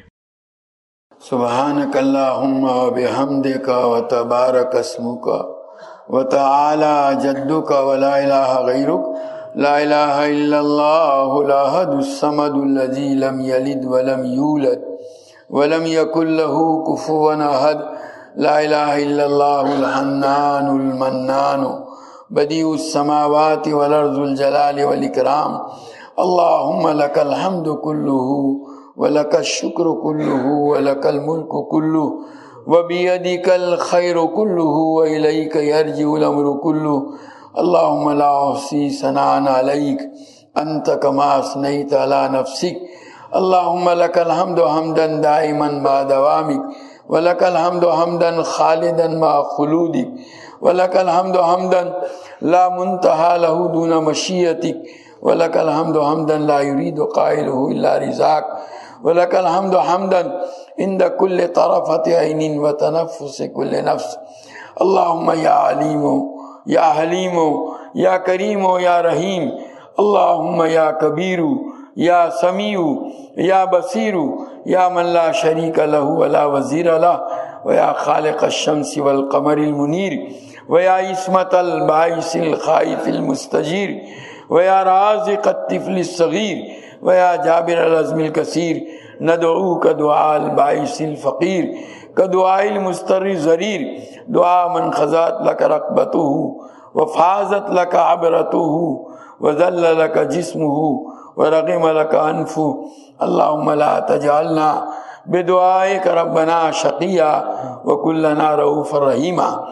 सुब्हानक अल्लाहुम्मा व बिहम्दिका व तबारक अस्मुका व तआला जद्दुका व ला इलाहा गैरुक ला इलाहा इल्लल्लाहुल अहदुस समदुल्लज़ी लम यलिद व लम यूलद व लम यकुल लहू कुफुवन अहद ला इलाहा इल्लल्लाहुल हन्नानुल मन्नानु बदीउस समावाति वल अर्ज़ुल जलाल वल इकराम अल्लाहुम्मा लकल हम्दु कुल्लुहु व लकश शुक्र कुल्लुहु व लकल मुल्कु कुल्लुहु व बियदिकल खैरु कुल्लुहु व इलैका यर्जिउल अम्रु कुल्लुहु अल्लाहुम्मा ला उहसी सनाअन अलैक अंत कमा असनैत अला नफ्सिक اللهم لك الحمد حمدا دائما مع دوامك، ولك الحمد حمدا خالدا مع خلودك، ولك الحمد حمدا لا منتهى له دون مشيتك، ولك الحمد حمدا لا يريد قائله إلا رزاك، ولك الحمد حمدا عند كل طرفة عين وتنفس كل نفس. اللهم يا عليم يا حليم يا كريم يا رحيم، اللهم يا كبير يا سميع يا بصير يا من لا شريك له ولا وزير له، ويا خالق الشمس والقمر المنير، ويا اسمة البائس الخائف المستجير، ويا رازق الطفل الصغير، ويا جابر العزم الكثير، ندعوك دعاء البائس الفقير كدعاء المستر الزرير، دعاء من خضعت لك ركبته وفازت لك عبرته وذل لك جسمه ورغم لك أنفه. اللهم لا تجعلنا بدعائك ربنا شقيا وكلنا رؤوفا رحيما.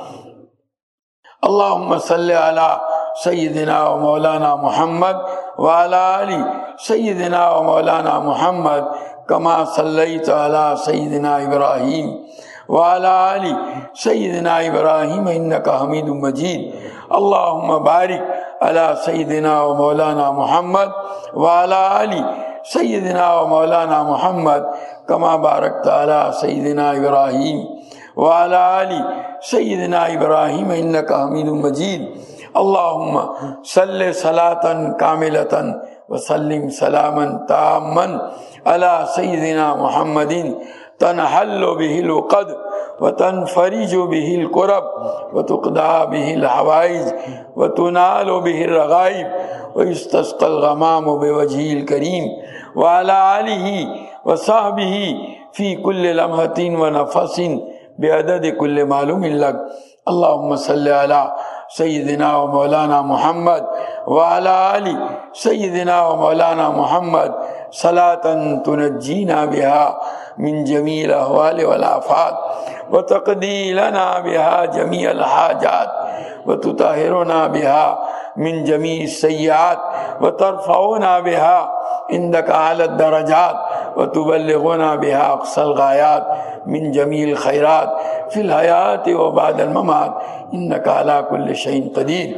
اللهم صل على سيدنا ومولانا محمد وعلى آل سيدنا ومولانا محمد كما صليت على سيدنا إبراهيم وعلى آل سيدنا إبراهيم إنك حميد مجيد. اللهم بارك على سيدنا ومولانا محمد وعلى آل سيدنا ومولانا محمد كما باركت على سيدنا إبراهيم وعلى آل سيدنا إبراهيم إنك حميد مجيد. اللهم صل صلاة كاملة وسلم سلاما تاما على سيدنا محمد تنحل به العقد وتنفرج به الكرب وتقضى به الحوائج وتنال به الرغائب ويستسقى الغمام بوجهه الكريم، وعلى آله وصحبه في كل لمحة ونفس بعدد كل معلوم لك. اللهم صل على سيدنا ومولانا محمد وعلى آل سيدنا ومولانا محمد صلاة تنجينا بها من جميع الأهوال والآفات وتقضي لنا بها جميع الحاجات وتطهرنا بها من جميع السيئات وترفعنا بها عندك أعلى الدرجات وتبلغنا بها أقصى الغايات من جميع الخيرات في الحياة وبعد الممات إنك على كل شيء قدير.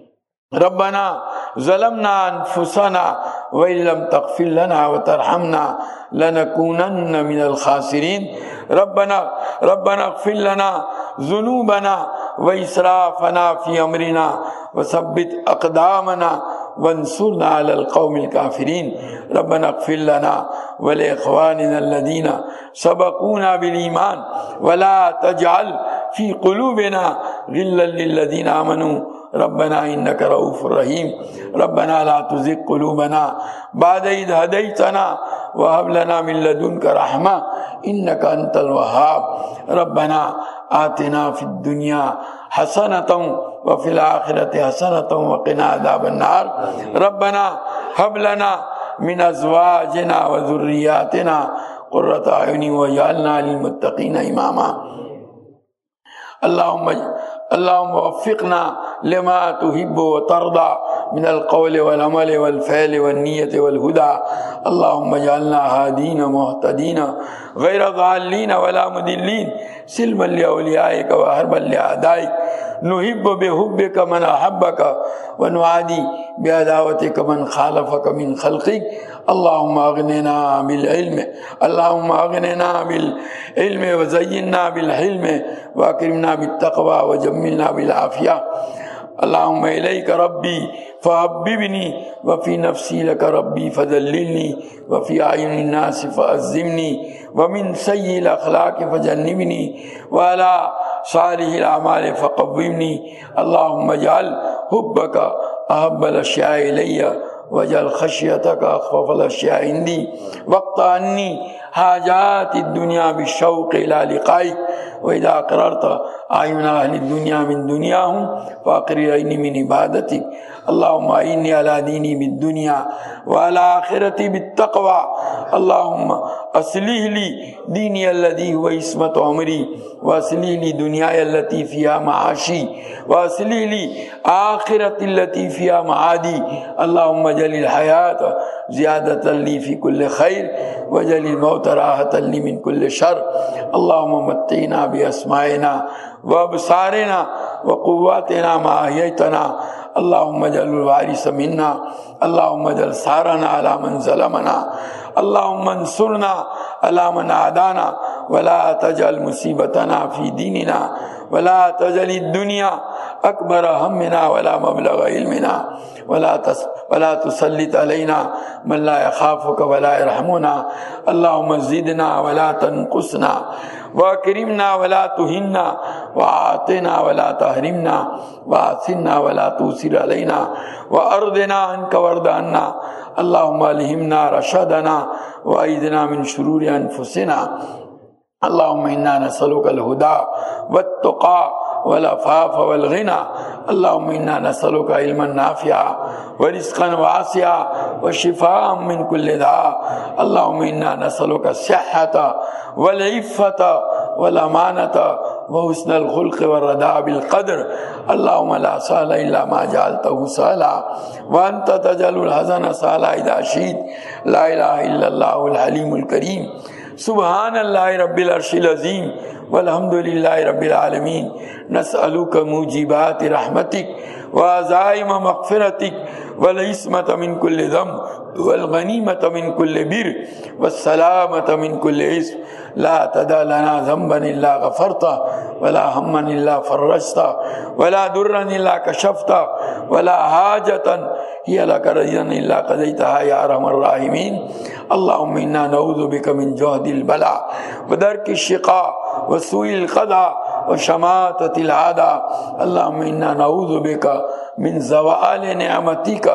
ربنا ظلمنا أنفسنا وإن لم تغفر لنا وترحمنا لنكونن من الخاسرين. ربنا ربنا اغفر لنا ذنوبنا وإسرافنا في أمرنا وثبت أقدامنا وانصرنا على القوم الكافرين. ربنا اغفر لنا ولإخواننا الذين سبقونا بالإيمان ولا تجعل في قلوبنا غلا للذين آمنوا ربنا إنك رؤوف رحيم. ربنا لا تزغ قلوبنا بعد إذ هديتنا وهب لنا من لدنك رحمة إنك أنت الوهاب. ربنا آتنا في الدنيا حسنة وفي الآخرة حسنة وقنا عذاب النار. ربنا هب لنا من أزواجنا وذرياتنا قرة أعين واجعلنا للمتقين إماما. اللهم اللهم وفقنا لما تحب وترضى من القول والعمل والفعل والنية والهدى. اللهم اجعلنا هادين مهتدين غير ضالين ولا مضلين سلما لأوليائك وحربا لأعدائك. نحب بحبك من أحبك ونعادي بعداوتك من خالفك من خلقك. اللهم أغننا بالعلم اللهم أغننا بالعلم وزينا بالحلم وأكرمنا بالتقوى وجملنا بالعافية. اللهم إليك ربي فحببني وفي نفسي لك ربي فذللني وفي أعين الناس فأزمني ومن سيء الأخلاق فجنبني وعلى صالح الأعمال فقومني. اللهم اجعل حبك أحب الأشياء إلي واجعل خشيتك أخوف الأشياء عندي واقطع عني حاجات الدنيا بالشوق إلى لقائك. وإذا قررت أعين أهل الدنيا من دنياهم وأقرر عيني من عبادتك. اللهم أعني على ديني بالدنيا وعلى آخرتي بالتقوى. اللهم أصلح لي ديني الذي هو عصمة عمري، وأصلح لي دنياي التي فيها معاشي، وأصلح لي آخرتي التي فيها معادي. اللهم اجعل الحياة زيادة لي في كل خير، واجعل الموت راحة لي من كل شر. اللهم متعنا بأسماعنا وأبصارنا وقواتنا ما أحييتنا. اللهم اجعل الوارث منا. اللهم اجعل ثارنا على من ظلمنا. اللهم انصرنا على من عادانا، ولا تجعل مصيبتنا في ديننا، ولا تجعل الدنيا أكبر همنا ولا مبلغ علمنا، ولا تس ولا تسلط علينا من لا يخافك ولا يرحمنا. اللهم زدنا ولا تنقصنا، واكرمنا ولا تهنا، وآتنا ولا تحرمنا، وآثرنا ولا تؤثر علينا، وأرضنا عنك وارض عنا. اللهم ألهمنا رشدنا، وأعذنا من شرور أنفسنا. اللهم إنا نسألك الهدى والتقى والعفاف والغنى. اللهم إنا نسألك علما نافعا ورزقا واسعا وشفاء من كل داء. اللهم إنا نسألك الصحة والعفة والأمانة وحسن الخلق والرضا بالقدر. اللهم لا سهل إلا ما جعلته سهلا، وأنت تجعل الحزن سهلا إذا شئت. لا إله إلا الله الحليم الكريم. سبحان الله رب العرش العظيم، والحمد لله رب العالمين. نسألك موجبات رحمتك وعزائم مغفرتك والعصمة من كل ذنب والغنيمة من كل بر والسلامة من كل إثم. لا تدع لنا ذنبا إلا غفرته، ولا هما إلا فرجته، ولا ضرا إلا كشفته، ولا حاجة هي لك رضا إلا قضيتها يا أرحم الراحمين. اللهم إنا نعوذ بك من جهد البلاء ودرك الشقاء وسوء القضاء وشماتة الأعداء. اللهم إنا نعوذ بك من زوال نعمتك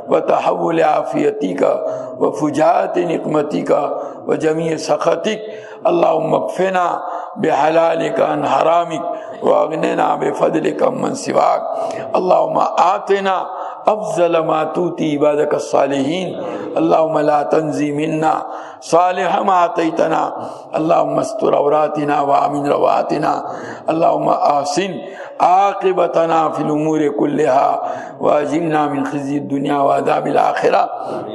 وتحول عافيتك وفجاءة نقمتك وجميع سخطك. اللهم اكفنا بحلالك عن حرامك، واغننا بفضلك عمن سواك. اللهم آتنا أفضل ما تؤتي عبادك الصالحين. اللهم لا تنزي منا صالح ما آتيتنا. اللهم استر عوراتنا وآمن رواتنا. اللهم أحسن عاقبتنا في الأمور كلها، وأجرنا من خزي الدنيا وعذاب الآخرة.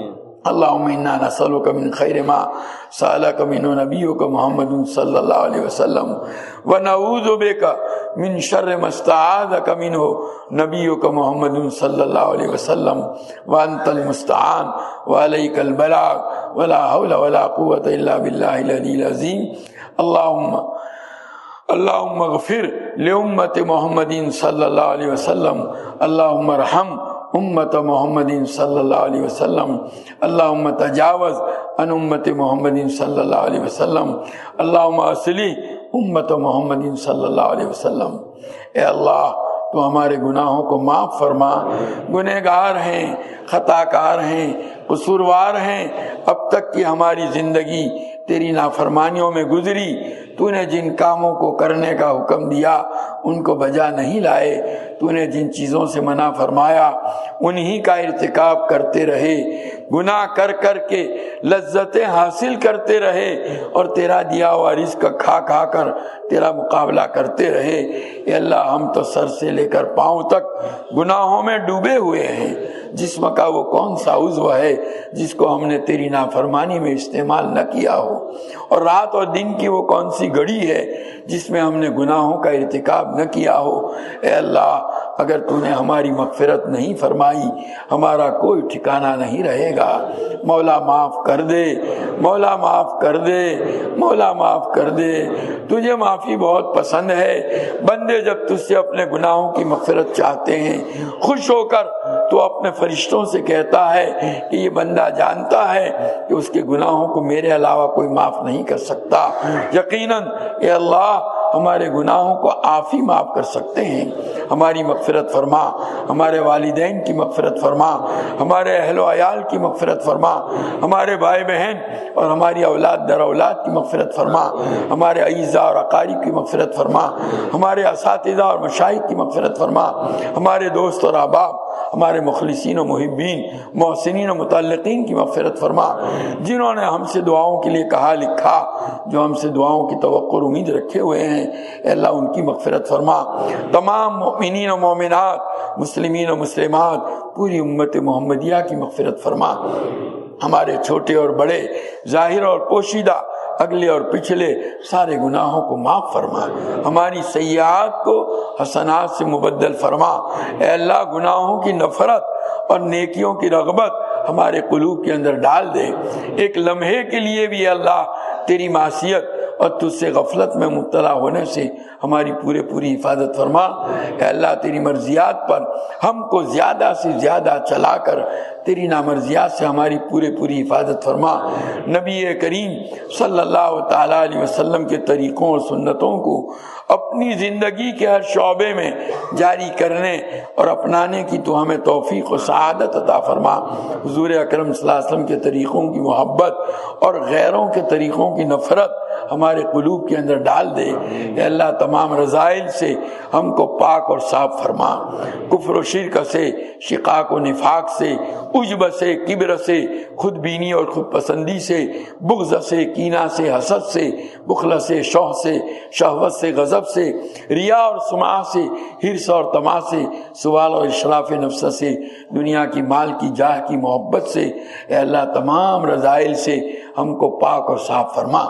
اللهم إنا نسألك من خير ما سألك منه نبيك محمد صلى الله عليه وسلم، ونعوذ بك من شر ما استعاذك منه نبيك محمد صلى الله عليه وسلم. وأنت المستعان وعليك البلاغ، ولا حول ولا قوة إلا بالله العلي العظيم. اللهم اللهم اغفر لأمة محمد صلى الله عليه وسلم. اللهم ارحم أمة محمد صلى الله عليه وسلم. اللهم تجاوز عن أمة محمد صلى الله عليه وسلم. اللهم اصلح أمة محمد صلى الله عليه وسلم. اے اللہ، تو ہمارے گناہوں کو معاف فرما. گنہگار ہیں، خطا کار ہیں، قصوروار ہیں. اب تک کی ہماری زندگی تیری نافرمانیوں میں گزری. تو نے جن کاموں کو کرنے کا حکم دیا ان کو بجا نہیں لائے. تو نے جن چیزوں سے منع فرمایا انہی کا ارتکاب کرتے رہے. گناہ کر کر کے لذتیں حاصل کرتے رہے، اور تیرا دیا ہوا رزق کھا کھا کر تیرا مقابلہ کرتے رہے. اے اللہ، ہم تو سر سے لے کر پاؤں تک گناہوں میں ڈوبے ہوئے ہیں. جسم کا وہ کون سا عضو ہے جس کو ہم نے تیری نافرمانی میں استعمال نہ کیا ہو، اور رات اور دن کی وہ کون سی گھڑی ہے جس میں ہم نے گناہوں کا ارتکاب نہ کیا ہو. اے اللہ، اگر تو نے ہماری مغفرت نہیں فرمائی ہمارا کوئی ٹھکانہ نہیں رہے گا. مولا معاف کر دے، مولا معاف کر دے، مولا معاف کر دے. تجھے معافی بہت پسند ہے. بندے جب تجھ سے اپنے گناہوں کی مغفرت چاہتے ہیں، خوش ہو کر تو اپنے فرشتوں سے کہتا ہے کہ یہ بندہ جانتا ہے کہ اس کے گناہوں کو میرے علاوہ کوئی معاف نہیں کر سکتا. یقیناً اے اللہ، ہمارے گناہوں کو آپ ہی معاف کر سکتے ہیں، ہماری مغفرت فرما، ہمارے والدین کی مغفرت فرما، ہمارے اہل و عیال کی مغفرت فرما، ہمارے بھائی بہن اور ہماری اولاد در اولاد کی مغفرت فرما، ہمارے اعزاء اور اقارب کی مغفرت فرما، ہمارے اساتذہ اور مشائخ کی مغفرت فرما، ہمارے دوست اور احباب، ہمارے مخلصین و محبین، محسنین و متعلقین کی مغفرت فرما، جنہوں نے ہم سے دعاؤں کے لیے کہا لکھا، جو ہم سے دعاؤں کی توقع اور امید رکھے ہوئے ہیں، اے اللہ ان کی مغفرت فرما، تمام مؤمنین و مومنات، مسلمین و مسلمات، پوری امت محمدیہ کی مغفرت فرما، ہمارے چھوٹے اور بڑے، ظاہر اور پوشیدہ، اگلے اور پچھلے سارے گناہوں کو معاف فرما، ہماری سیئات کو حسنات سے مبدل فرما، اے اللہ گناہوں کی نفرت اور نیکیوں کی رغبت ہمارے قلوب کے اندر ڈال دے، ایک لمحے کے لیے بھی اللہ تیری معصیت اور تجھ سے غفلت میں مبتلا ہونے سے ہماری پورے پوری حفاظت فرما، اے اللہ تیری مرضیات پر ہم کو زیادہ سے زیادہ چلا کر تیری نامرضیات سے ہماری پورے پوری حفاظت فرما، نبی کریم صلی اللہ تعالیٰ علیہ وسلم کے طریقوں اور سنتوں کو اپنی زندگی کے ہر شعبے میں جاری کرنے اور اپنانے کی تو ہمیں توفیق و سعادت عطا فرما، حضور اکرم صلی اللہ علیہ وسلم کے طریقوں کی محبت اور غیروں کے طریقوں کی نفرت ہمارے قلوب کے اندر ڈال دے، اے اللہ تمام رذائل سے ہم کو پاک اور صاف فرما، کفر و شرک سے، شقاق و نفاق سے، عجب سے، کبر سے، خود بینی اور خود پسندی سے، بغض سے، کینہ سے، حسد سے، بخل سے، شوہ سے، شہوت سے، غضب سے، ریا اور سمعہ سے، حرص اور طمع سے، سوال اور اشراف نفس سے، دنیا کی مال کی جاہ کی محبت سے، اے اللہ تمام رذائل سے ہم کو پاک اور صاف فرما،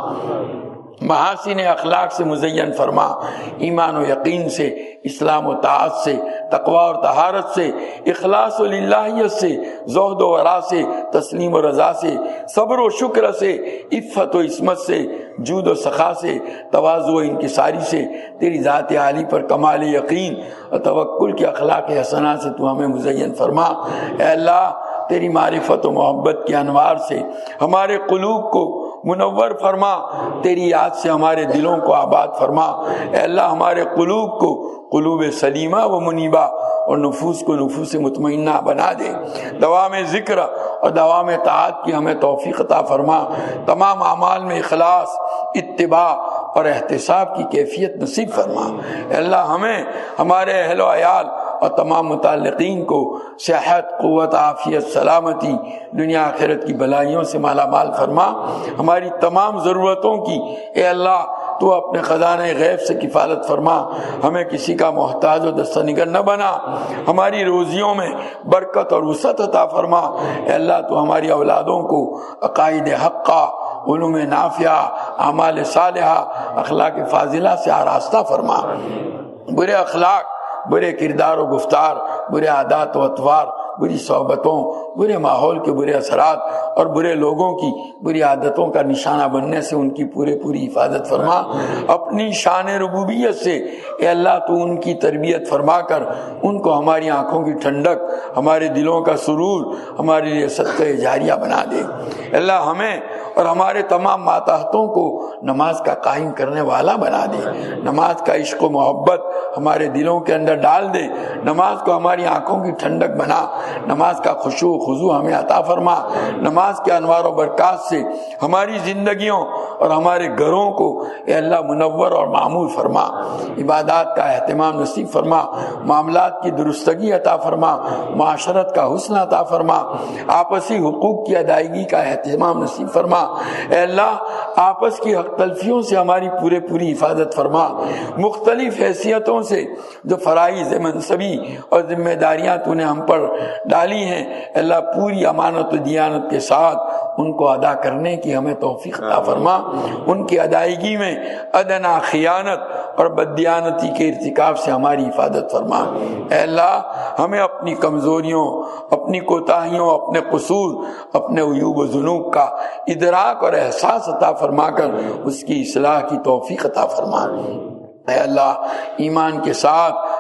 محاسن اخلاق سے مزین فرما، ایمان و یقین سے، اسلام و طاعت سے، تقوی اور طہارت سے، اخلاص و للہیت سے، زہد و ورع سے، تسلیم و رضا سے، صبر و شکر سے، عفت و عصمت سے، جود و سخا سے، تواضع و انکساری سے، تیری ذات عالی پر کمال یقین اور توکل کے اخلاق حسنہ سے تو ہمیں مزین فرما، اے اللہ تیری معرفت و محبت کے انوار سے ہمارے قلوب کو منور فرما، تیری یاد سے ہمارے دلوں کو آباد فرما، اے اللہ ہمارے قلوب کو قلوب سلیمہ و منیبہ اور نفوس کو نفوس مطمئنہ بنا دے، دوام ذکر اور دوام طاعت کی ہمیں توفیق عطا فرما، تمام اعمال میں اخلاص، اتباع اور احتساب کی کیفیت نصیب فرما، اے اللہ ہمیں، ہمارے اہل و عیال اور تمام متعلقین کو صحت، قوت، عافیت، سلامتی، دنیا آخرت کی بلائیوں سے مالا مال فرما، ہماری تمام ضرورتوں کی اے اللہ تو اپنے خزانہ غیب سے کفالت فرما، ہمیں کسی کا محتاج و دستہ نگر نہ بنا، ہماری روزیوں میں برکت اور وسعت عطا فرما، اے اللہ تو ہماری اولادوں کو عقائد حقہ، علوم نافعہ، اعمال صالحہ، اخلاق فاضلہ سے آراستہ فرما، برے اخلاق، برے کردار و گفتار، برے عادات و اطوار، بری صحبتوں، برے ماحول کے برے اثرات اور برے لوگوں کی بری عادتوں کا نشانہ بننے سے ان کی پورے پوری حفاظت فرما، اپنی شان ربوبیت سے اے اللہ تو ان کی تربیت فرما کر ان کو ہماری آنکھوں کی ٹھنڈک، ہمارے دلوں کا سرور، ہمارے لیے صدقہ جاریہ بنا دے، اللہ ہمیں اور ہمارے تمام ماتحتوں کو نماز کا قائم کرنے والا بنا دے، نماز کا عشق و محبت ہمارے دلوں کے اندر ڈال دے، نماز کو ہماری آنکھوں کی ٹھنڈک بنا، نماز کا خشوع و خضوع ہمیں عطا فرما، نماز کے انوار و برکات سے ہماری زندگیوں اور ہمارے گھروں کو اے اللہ منور اور معمور فرما، عبادات کا اہتمام نصیب فرما، معاملات کی درستگی عطا فرما، معاشرت کا حسن عطا فرما، آپسی حقوق کی ادائیگی کا اہتمام نصیب فرما، اے اللہ آپس کی حق تلفیوں سے ہماری پورے پوری حفاظت فرما، مختلف حیثیتوں سے جو فرائض منصبی اور ذمہ داریاں تو نے ہم پر ڈالی ہیں اے اللہ پوری امانت و دیانت کے ساتھ ان کو ادا کرنے کی ہمیں توفیق عطا فرما، ان کی ادائیگی میں ادنا خیانت اور بددیانتی کے ارتکاب سے ہماری حفاظت فرما، اے اللہ ہمیں اپنی کمزوریوں، اپنی کوتاہیوں، اپنے قصور، اپنے عیوب و ذنوب کا ادراک اور احساس عطا فرما کر اس کی اصلاح کی توفیق عطا فرما، اے اللہ ایمان کے ساتھ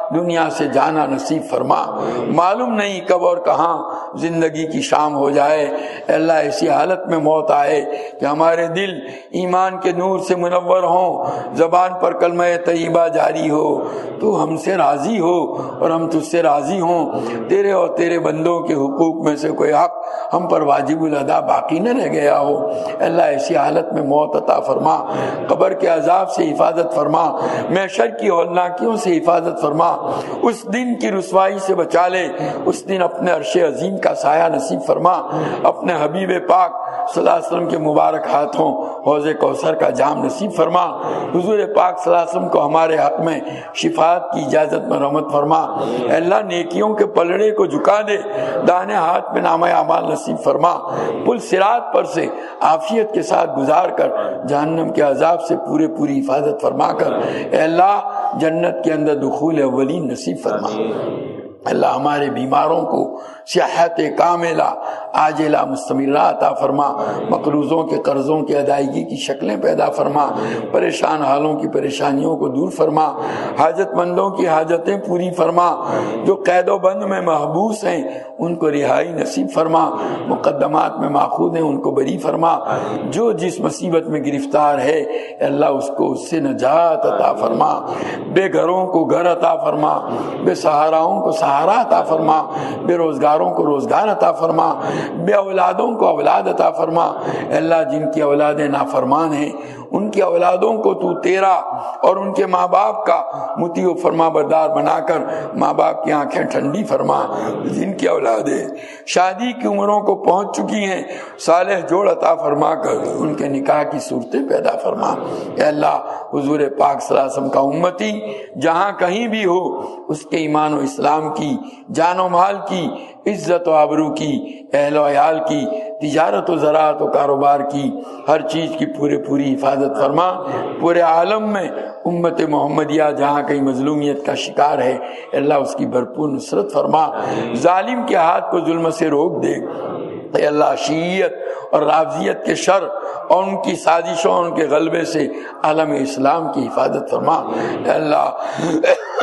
دنیا سے جانا نصیب فرما۔ معلوم نہیں کب اور کہاں زندگی کی شام ہو جائے، اے اللہ ایسی حالت میں موت آئے کہ ہمارے دل ایمان کے نور سے منور ہوں، زبان پر کلمہ طیبہ جاری ہو، تو ہم سے راضی ہو اور ہم تجھ سے راضی ہوں، تیرے اور تیرے بندوں کے حقوق میں سے کوئی حق ہم پر واجب الادا باقی نہ رہ گیا ہو۔ اے اللہ ایسی حالت میں موت عطا فرما، قبر کے عذاب سے حفاظت فرما، محشر کی ہولناکیوں سے حفاظت فرما، اس دن کی رسوائی سے بچا لے، اس دن اپنے عرش عظیم کا سایہ نصیب فرما، اپنے حبیب پاک صلی اللہ علیہ وسلم کے مبارک ہاتھوں حوض کوثر کا جام نصیب فرما، حضور پاک صلی اللہ علیہ وسلم کو ہمارے حق میں شفاعت کی اجازت میں رحمت فرما۔ اے اللہ نیکیوں کے پلڑے کو جھکا دے، دانے ہاتھ میں نامہ اعمال نصیب فرما، پل صراط پر سے عافیت کے ساتھ گزار کر جہنم کے عذاب سے پورے پوری حفاظت فرما کر اے اللہ جنت کے اندر دخول اولین نصیب فرما۔ اللہ ہمارے بیماروں کو صحت کاملہ عاجلہ مستمرہ عطا فرما، مقروضوں کے قرضوں کی ادائیگی کی شکلیں پیدا فرما، پریشان حالوں کی پریشانیوں کو دور فرما، حاجت مندوں کی حاجتیں پوری فرما، جو قید و بند میں محبوس ہیں ان کو رہائی نصیب فرما، مقدمات میں ماخوذ ہیں ان کو بری فرما، جو جس مصیبت میں گرفتار ہے اللہ اس کو اس سے نجات عطا فرما، بے گھروں کو گھر عطا فرما، بے سہاراؤں کو سہارا عطا فرما، بے روزگاروں کو روزگار عطا فرما، بے اولادوں کو اولاد عطا فرما۔ اے اللہ جن کی اولادیں نافرمان ہیں ان کی اولادوں کو تو تیرا اور ان کے ماں باپ کا مطیع و فرما بردار بنا کر ماں باپ کی آنکھیں ٹھنڈی فرما، جن کی اولادیں شادی کی عمروں کو پہنچ چکی ہیں صالح جوڑ عطا فرما کر ان کے نکاح کی صورتیں پیدا فرما۔ اے اللہ حضور پاک صلی اللہ علیہ وسلم کا امتی جہاں کہیں بھی ہو اس کے ایمان و اسلام کی، جان و مال کی، عزت و آبرو کی، اہل و عیال کی، تجارت و زراعت و کاروبار کی، ہر چیز کی پورے پوری حفاظت فرما۔ پورے عالم میں امت محمدیہ جہاں کہیں مظلومیت کا شکار ہے اللہ اس کی بھرپور نصرت فرما، ظالم کے ہاتھ کو ظلم سے روک دے۔ اے اللہ شیعیت اور رافضیت کے شر اور ان کی سازشوں اور ان کے غلبے سے عالم اسلام کی حفاظت فرما۔ اے اللہ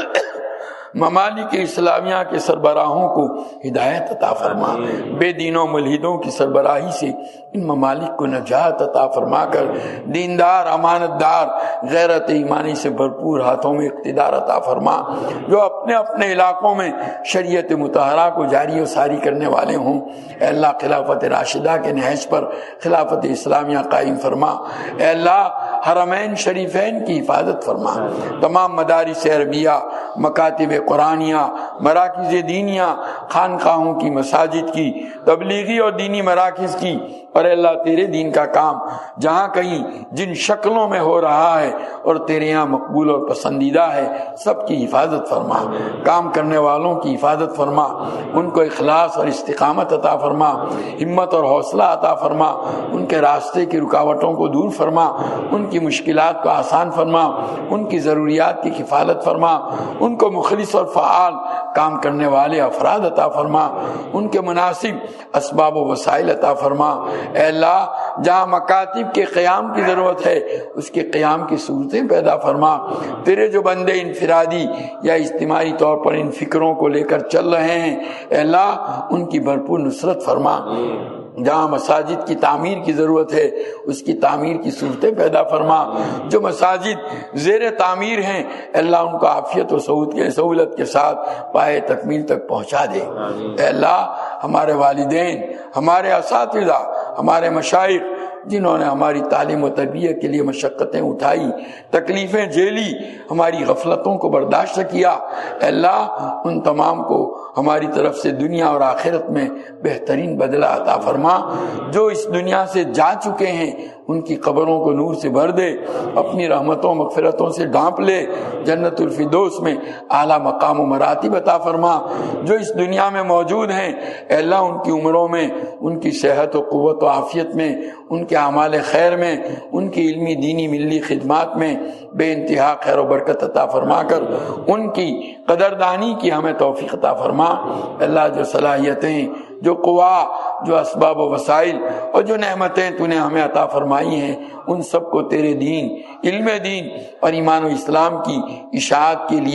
ممالک اسلامیہ کے سربراہوں کو ہدایت عطا فرما، بے دینوں ملحدوں کی سربراہی سے ان ممالک کو نجات عطا فرما کر دیندار امانت دار غیرت ایمانی سے بھرپور ہاتھوں میں اقتدار عطا فرما، جو اپنے اپنے علاقوں میں شریعت مطہرہ کو جاری و ساری کرنے والے ہوں۔ اے اللہ خلافت راشدہ کے نہج پر خلافت اسلامیہ قائم فرما۔ اے اللہ حرمین شریفین کی حفاظت فرما، تمام مدارس عربیہ، مکاتب قرآنیہ، مراکز دینیہ، خانقاہوں کی، مساجد کی، تبلیغی اور دینی مراکز کی، اور اللہ تیرے دین کا کام جہاں کہیں جن شکلوں میں ہو رہا ہے اور تیرے یہاں مقبول اور پسندیدہ ہے سب کی حفاظت فرما، کام کرنے والوں کی حفاظت فرما، ان کو اخلاص اور استقامت عطا فرما، ہمت اور حوصلہ عطا فرما، ان کے راستے کی رکاوٹوں کو دور فرما، ان کی مشکلات کو آسان فرما، ان کی ضروریات کی کفالت فرما، ان کو مخلص اور فعال کام کرنے والے افراد عطا فرما، ان کے مناسب اسباب و وسائل عطا فرما۔ اے اللہ جہاں مکاتب کے قیام کی ضرورت ہے اس کے قیام کی صورتیں پیدا فرما، تیرے جو بندے انفرادی یا اجتماعی طور پر ان فکروں کو لے کر چل رہے ہیں اے اللہ ان کی بھرپور نصرت فرما، جہاں مساجد کی تعمیر کی ضرورت ہے اس کی تعمیر کی صورتیں پیدا فرما، جو مساجد زیر تعمیر ہیں اللہ ان کو عافیت و سہولت کے ساتھ پائے تکمیل تک پہنچا دے۔ اے اللہ ہمارے والدین، ہمارے اساتذہ، ہمارے مشائخ جنہوں نے ہماری تعلیم و تربیت کے لیے مشقتیں اٹھائی، تکلیفیں جھیلی، ہماری غفلتوں کو برداشت کیا، اے اللہ ان تمام کو ہماری طرف سے دنیا اور آخرت میں بہترین بدلہ عطا فرما، جو اس دنیا سے جا چکے ہیں ان کی قبروں کو نور سے بھر دے، اپنی رحمتوں مغفرتوں سے ڈھانپ لے، جنت الفردوس میں اعلیٰ مقام و مراتب عطا فرما، جو اس دنیا میں موجود ہیں اے اللہ ان کی عمروں میں، ان کی صحت و قوت و عافیت میں، ان کے اعمال خیر میں، ان کی علمی دینی ملی خدمات میں بے انتہا خیر و برکت عطا فرما کر ان کی قدردانی کی ہمیں توفیق عطا فرما۔ اللہ جو صلاحیتیں، جو قوا، جو اسباب و وسائل اور جو نعمتیں تو نے ہمیں عطا فرمائی ہیں ان سب کو تیرے دین، علم دین اور ایمان و اسلام کی اشاعت کے لیے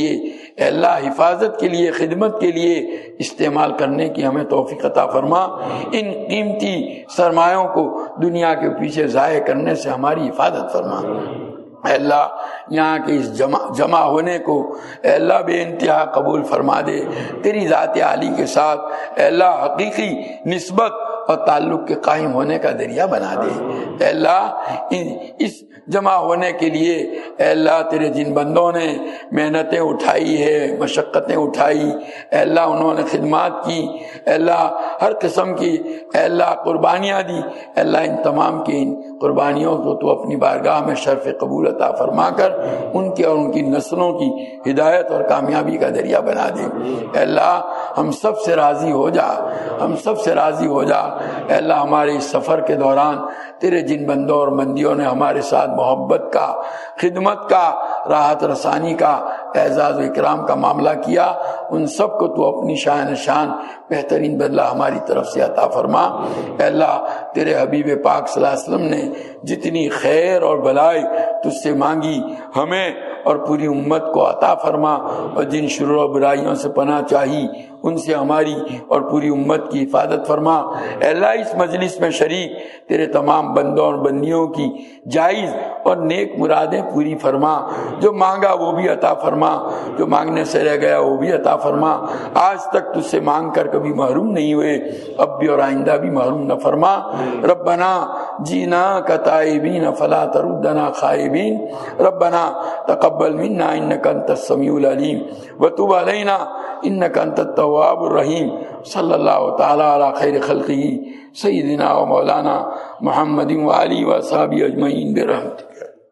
اے اللہ حفاظت کے لیے، خدمت کے لیے استعمال کرنے کی ہمیں توفیق عطا فرما۔ ان قیمتی سرمایوں کو دنیا کے پیچھے ضائع کرنے سے ہماری حفاظت فرما۔ اے اللہ یہاں کے اس جمع جمع ہونے کو اے اللہ بے انتہا قبول فرما دے، تیری ذات عالی کے ساتھ اے اللہ حقیقی نسبت اور تعلق کے قائم ہونے کا ذریعہ بنا دے۔ اے اللہ اس جمع ہونے کے لیے اے اللہ تیرے جن بندوں نے محنتیں اٹھائی ہے، مشقتیں اٹھائی، اے اللہ انہوں نے خدمات کی، اے اللہ ہر قسم کی اے اللہ قربانیاں دی، اے اللہ ان تمام کی ان قربانیوں کو تو اپنی بارگاہ میں شرف قبول عطا فرما کر ان کے اور ان کی نسلوں کی ہدایت اور کامیابی کا ذریعہ بنا دے۔ اے اللہ ہم سب سے راضی ہو جا، ہم سب سے راضی ہو جا۔ اے اللہ ہمارے اس سفر کے دوران تیرے جن بندوں اور بندیوں نے ہمارے ساتھ محبت کا، خدمت کا، راحت رسانی کا، اعزاز و اکرام کا معاملہ کیا، ان سب کو تو اپنی شان شان بہترین بدلہ ہماری طرف سے عطا فرما۔ اے اللہ تیرے حبیب پاک صلی اللہ علیہ وسلم نے جتنی خیر اور بلائی تجھ سے مانگی ہمیں اور پوری امت کو عطا فرما، اور جن شرور و برائیوں سے پناہ چاہی ان سے ہماری اور پوری امت کی حفاظت فرما۔ اے اللہ اس مجلس میں شریک تیرے تمام بندوں اور بندیوں کی جائز اور نیک مرادیں پوری فرما، جو مانگا وہ بھی عطا فرما، جو مانگنے سے رہ گیا وہ بھی عطا فرما۔ آج تک تجھ سے مانگ کر کبھی محروم نہیں ہوئے، اب بھی اور آئندہ بھی محروم نہ فرما۔ ربنا جینا کتائبین فلا تردنا خائبین، ربنا تقبل منا انک انت السمیع العلیم وتب علینا انک انت التواب الرحیم۔ صلی اللہ تعالی علی خیر خلقہ سیدنا و مولانا محمد وآلہ وصحبہ اجمعین برحمتک۔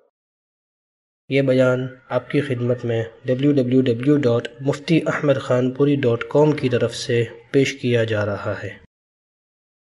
یہ بیان آپ کی خدمت میں W W W dot Mufti Ahmad Khan پوری ڈاٹ کام کی طرف سے پیش کیا جا رہا ہے۔